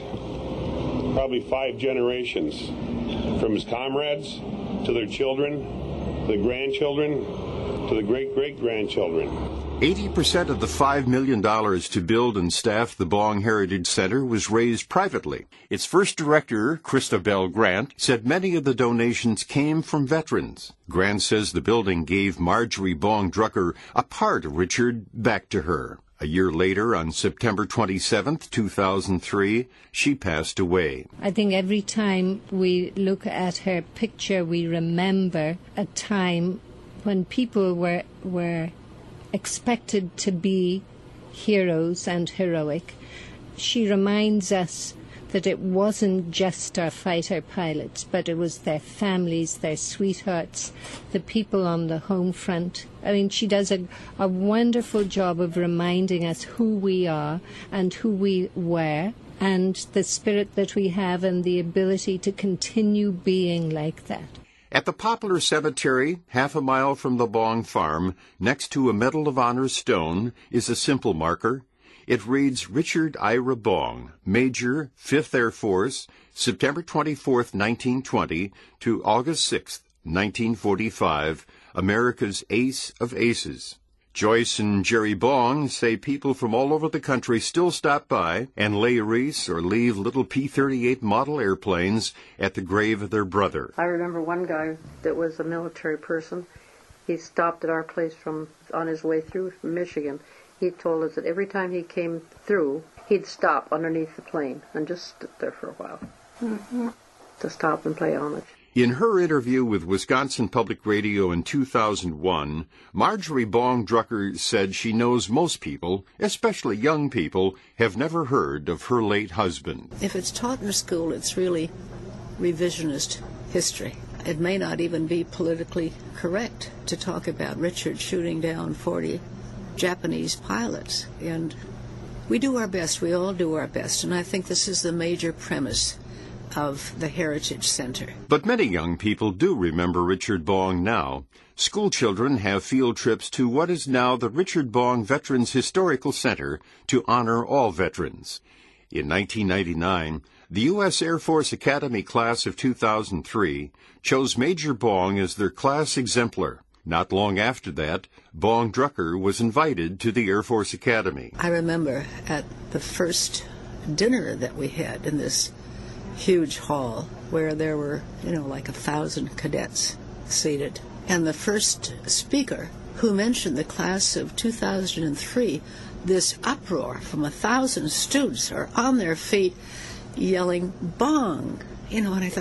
Probably five generations, from his comrades to their children, to the grandchildren, to the great-great-grandchildren. eighty percent of the five million dollars to build and staff the Bong Heritage Center was raised privately. Its first director, Christabel Grant, said many of the donations came from veterans. Grant says the building gave Marjorie Bong Drucker a part of Richard back to her. A year later, on September twenty-seventh, two thousand three, she passed away. I think every time we look at her picture, we remember a time when people were were expected to be heroes and heroic. She reminds us that it wasn't just our fighter pilots, but it was their families, their sweethearts, the people on the home front. I mean, she does a, a wonderful job of reminding us who we are and who we were, and the spirit that we have and the ability to continue being like that. At the Poplar Cemetery, half a mile from the Bong farm, next to a Medal of Honor stone, is a simple marker. It reads Richard Ira Bong, Major, fifth Air Force, September twenty-fourth, nineteen twenty, to August sixth, nineteen forty-five, America's Ace of Aces. Joyce and Jerry Bong say people from all over the country still stop by and lay a wreath or leave little P thirty-eight model airplanes at the grave of their brother. I remember one guy that was a military person. He stopped at our place from on his way through from Michigan. He told us that every time he came through, he'd stop underneath the plane and just sit there for a while mm-hmm. to stop and play homage. In her interview with Wisconsin Public Radio in two thousand one, Marjorie Bong Drucker said she knows most people, especially young people, have never heard of her late husband. If it's taught in a school, it's really revisionist history. It may not even be politically correct to talk about Richard shooting down forty Japanese pilots. And we do our best. We all do our best. And I think this is the major premise of the Heritage Center. But many young people do remember Richard Bong now. School children have field trips to what is now the Richard Bong Veterans Historical Center to honor all veterans. In nineteen ninety-nine, the U S Air Force Academy class of two thousand three chose Major Bong as their class exemplar. Not long after that, Bong Drucker was invited to the Air Force Academy. I remember at the first dinner that we had in this huge hall where there were, you know, like a thousand cadets seated. And the first speaker who mentioned the class of two thousand three, this uproar from a thousand students are on their feet yelling, Bong! You know, and I thought,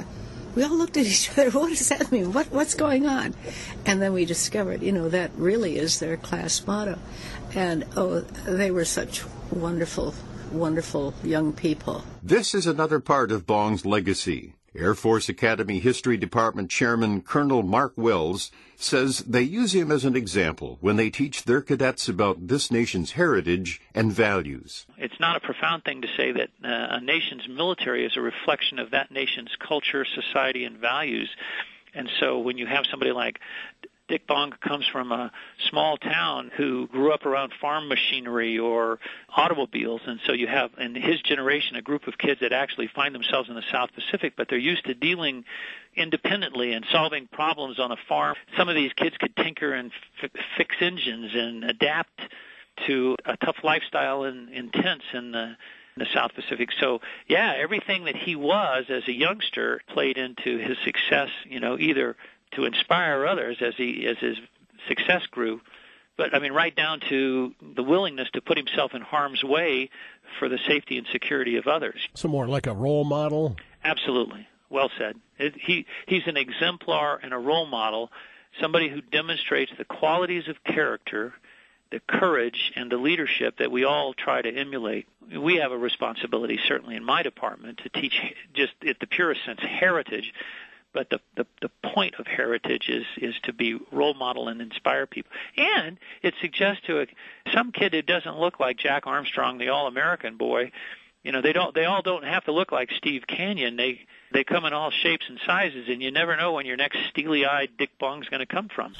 we all looked at each other, what does that mean? What, what's going on? And then we discovered, you know, that really is their class motto. And, oh, they were such wonderful, wonderful young people. This is another part of Bong's legacy. Air Force Academy History Department Chairman Colonel Mark Wells says they use him as an example when they teach their cadets about this nation's heritage and values. It's not a profound thing to say that uh, a nation's military is a reflection of that nation's culture, society, and values. And so when you have somebody like Dick Bong comes from a small town who grew up around farm machinery or automobiles, and so you have, in his generation, a group of kids that actually find themselves in the South Pacific, but they're used to dealing independently and solving problems on a farm. Some of these kids could tinker and f- fix engines and adapt to a tough lifestyle in, in tents in the in the South Pacific. So, yeah, everything that he was as a youngster played into his success, you know, either to inspire others as he as his success grew, but I mean right down to the willingness to put himself in harm's way for the safety and security of others. So more like a role model? Absolutely. Well said. It, he he's an exemplar and a role model, somebody who demonstrates the qualities of character, the courage, and the leadership that we all try to emulate. We have a responsibility, certainly in my department, to teach just at the purest sense heritage. But the, the the point of heritage is is to be role model and inspire people. And it suggests to a, some kid who doesn't look like Jack Armstrong, the all-American boy, you know, they don't they all don't have to look like Steve Canyon. They they come in all shapes and sizes, and you never know when your next steely-eyed Dick Bong's going to come from.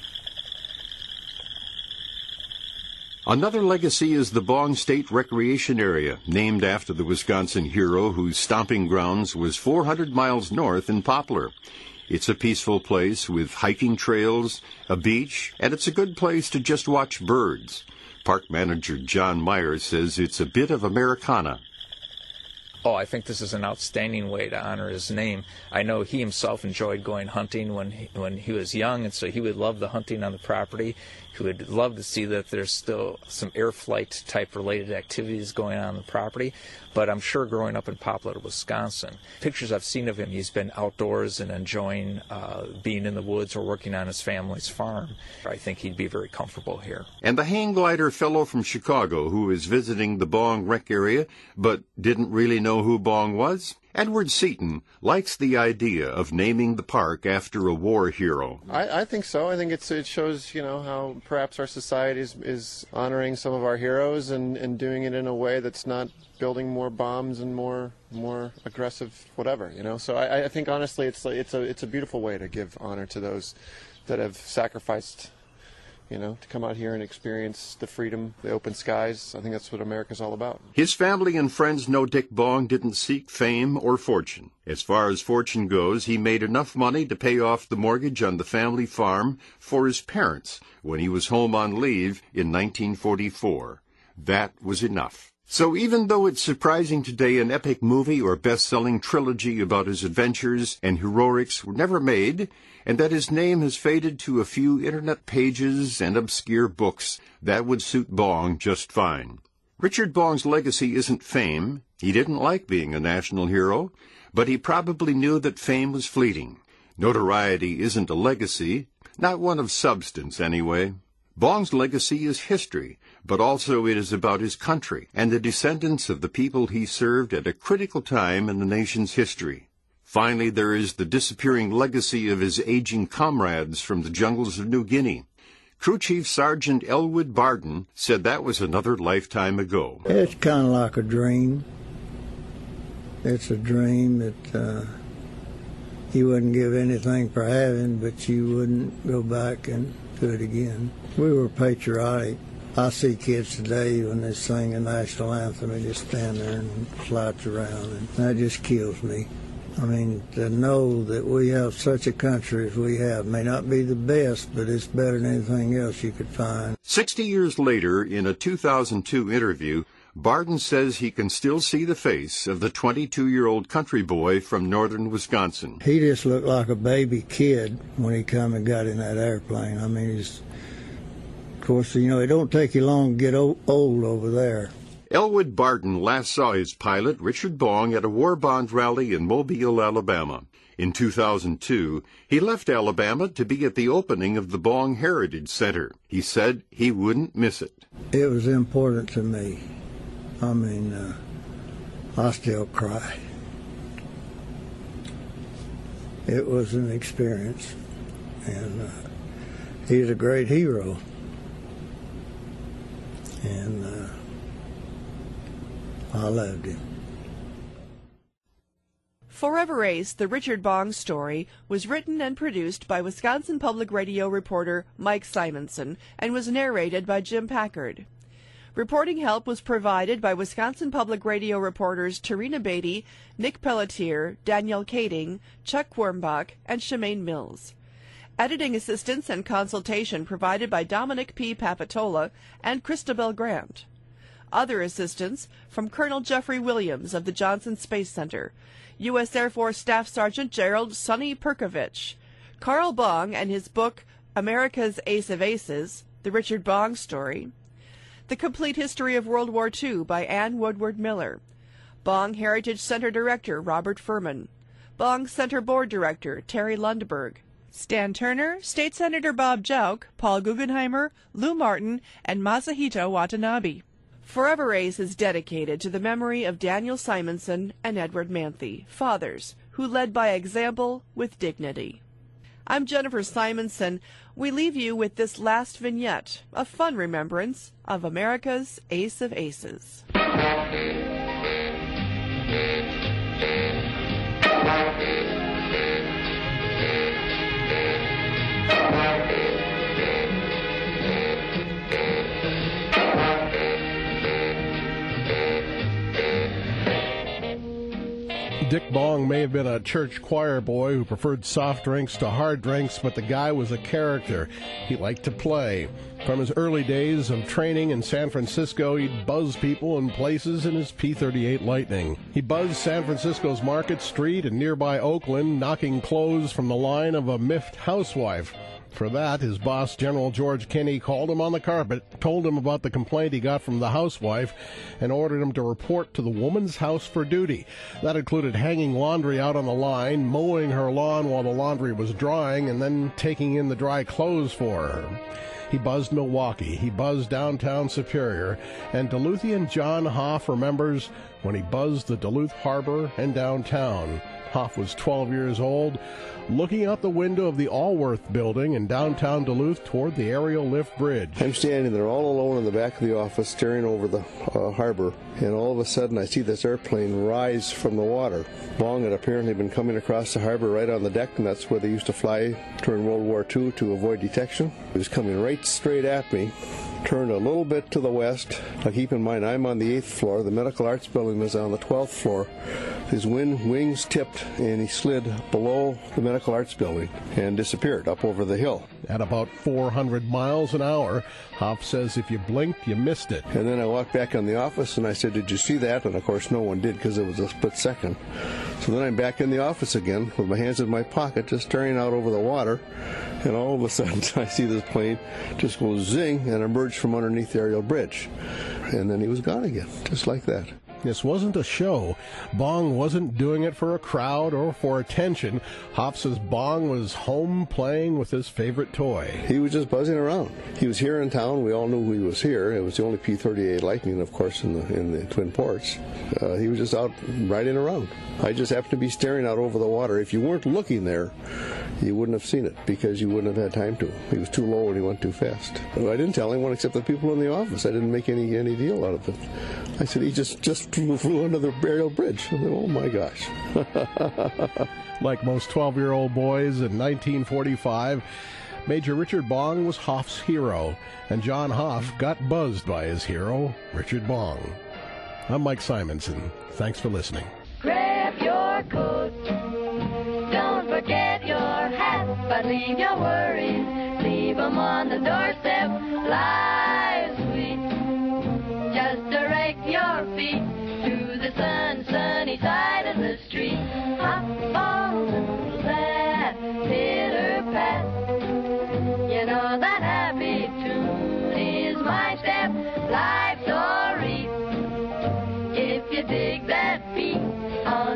Another legacy is the Bong State Recreation Area, named after the Wisconsin hero whose stomping grounds was four hundred miles north in Poplar. It's a peaceful place with hiking trails, a beach, and it's a good place to just watch birds. Park manager John Myers says it's a bit of Americana. Oh, I think this is an outstanding way to honor his name. I know he himself enjoyed going hunting when he, when he was young, and so he would love the hunting on the property. He would love to see that there's still some air flight type related activities going on on the property. But I'm sure growing up in Poplar, Wisconsin, pictures I've seen of him, he's been outdoors and enjoying uh, being in the woods or working on his family's farm. I think he'd be very comfortable here. And the hang glider fellow from Chicago who is visiting the Bong Rec area but didn't really know who Bong was? Edward Seaton likes the idea of naming the park after a war hero. I, I think so. I think it's, it shows, you know, how perhaps our society is, is honoring some of our heroes and, and doing it in a way that's not building more bombs and more more aggressive whatever, you know. So I, I think honestly it's it's a it's a beautiful way to give honor to those that have sacrificed, you know, to come out here and experience the freedom, the open skies. I think that's what America's all about. His family and friends know Dick Bong didn't seek fame or fortune. As far as fortune goes, he made enough money to pay off the mortgage on the family farm for his parents when he was home on leave in nineteen forty-four. That was enough. So even though it's surprising today an epic movie or best-selling trilogy about his adventures and heroics were never made, and that his name has faded to a few internet pages and obscure books, that would suit Bong just fine. Richard Bong's legacy isn't fame. He didn't like being a national hero, but he probably knew that fame was fleeting. Notoriety isn't a legacy, not one of substance anyway. Bong's legacy is history, but also it is about his country and the descendants of the people he served at a critical time in the nation's history. Finally, there is the disappearing legacy of his aging comrades from the jungles of New Guinea. Crew Chief Sergeant Elwood Barden said that was another lifetime ago. It's kind of like a dream. It's a dream that uh, you wouldn't give anything for having, but you wouldn't go back and do it again. We were patriotic. I see kids today when they sing a national anthem, they just stand there and slouch around, and that just kills me. I mean, to know that we have such a country as we have may not be the best, but it's better than anything else you could find. Sixty years later, in a two thousand two interview, Barden says he can still see the face of the twenty-two-year-old country boy from northern Wisconsin. He just looked like a baby kid when he come and got in that airplane. I mean, he's, of course, you know, it don't take you long to get old over there. Elwood Barton last saw his pilot, Richard Bong, at a war bond rally in Mobile, Alabama. In two thousand two, he left Alabama to be at the opening of the Bong Heritage Center. He said he wouldn't miss it. It was important to me. I mean, uh, I still cry. It was an experience, and uh, he's a great hero. And uh, I loved him. Forever Ace, the Richard Bong story, was written and produced by Wisconsin Public Radio reporter Mike Simonson and was narrated by Jim Packard. Reporting help was provided by Wisconsin Public Radio reporters Tarina Beatty, Nick Pelletier, Danielle Kading, Chuck Wormbach, and Shemaine Mills. Editing assistance and consultation provided by Dominic P. Papatola and Christabel Grant. Other assistance from Colonel Jeffrey Williams of the Johnson Space Center, U S Air Force Staff Sergeant Gerald Sonny Perkovich, Carl Bong and his book America's Ace of Aces, The Richard Bong Story, The Complete History of World War Two by Ann Woodward Miller, Bong Heritage Center Director Robert Furman, Bong Center Board Director Terry Lundberg, Stan Turner, State Senator Bob Jauch, Paul Guggenheimer, Lou Martin, and Masahito Watanabe. Forever Ace is dedicated to the memory of Daniel Simonson and Edward Manthe, fathers who led by example with dignity. I'm Jennifer Simonson. We leave you with this last vignette, a fun remembrance of America's Ace of Aces. Dick Bong may have been a church choir boy who preferred soft drinks to hard drinks, but the guy was a character. He liked to play. From his early days of training in San Francisco, he'd buzz people in places in his P thirty-eight Lightning. He buzzed San Francisco's Market Street and nearby Oakland, knocking clothes from the line of a miffed housewife. For that, his boss, General George Kinney, called him on the carpet, told him about the complaint he got from the housewife, and ordered him to report to the woman's house for duty. That included hanging laundry out on the line, mowing her lawn while the laundry was drying, and then taking in the dry clothes for her. He buzzed Milwaukee, he buzzed downtown Superior, and Duluthian John Hoff remembers when he buzzed the Duluth Harbor and downtown. Hoff was twelve years old, looking out the window of the Allworth building in downtown Duluth toward the aerial lift bridge. I'm standing there all alone in the back of the office staring over the uh, harbor, and all of a sudden I see this airplane rise from the water. Bong had apparently been coming across the harbor right on the deck, and that's where they used to fly during World War Two to avoid detection. He was coming right straight at me, turned a little bit to the west. Now keep in mind, I'm on the eighth floor. The Medical Arts Building was on the twelfth floor. His wing, wings tipped, and he slid below the Medical Arts Building and disappeared up over the hill. At about four hundred miles an hour, Hoff says if you blinked, you missed it. And then I walked back in the office, and I said, did you see that? And, of course, no one did because it was a split second. So then I'm back in the office again with my hands in my pocket, just staring out over the water, and all of a sudden I see this plane just go zing and emerge from underneath the aerial bridge. And then he was gone again, just like that. This wasn't a show. Bong wasn't doing it for a crowd or for attention. Hoff says Bong was home playing with his favorite toy. He was just buzzing around. He was here in town. We all knew he was here. It was the only P thirty-eight Lightning, of course, in the in the Twin Ports. Uh, he was just out riding around. I just happened to be staring out over the water. If you weren't looking there, you wouldn't have seen it because you wouldn't have had time to. He was too low and he went too fast. I didn't tell anyone except the people in the office. I didn't make any any deal out of it. I said he just, just flew under the aerial bridge. I said, oh my gosh. Like most twelve-year-old boys in nineteen forty-five, Major Richard Bong was Hoff's hero, and John Hoff got buzzed by his hero, Richard Bong. I'm Mike Simonson. Thanks for listening. Grab your coat. Don't forget your hat, but leave your worries. Leave 'em on the doorstep. Live sweet. Just direct your feet to the sun, sunny side of the street. Hop on that pitter pat. You know that happy tune is my step. Life story.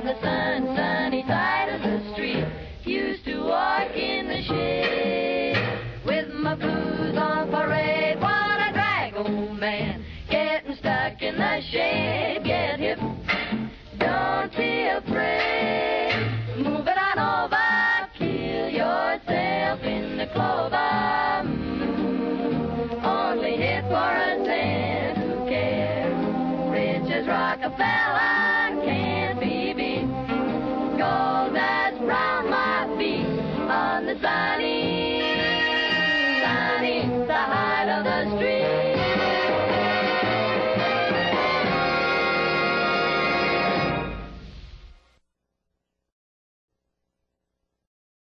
the sun, sunny side of the street. Used to walk in the shade with my blues on parade. What a drag, old man, getting stuck in the shade. Get hip, don't be afraid. Move it on over, kill yourself in the clover. Mm, only hit for a cent, who cares? Rich as Rockefeller can't be beat. Gold that's round my feet on the side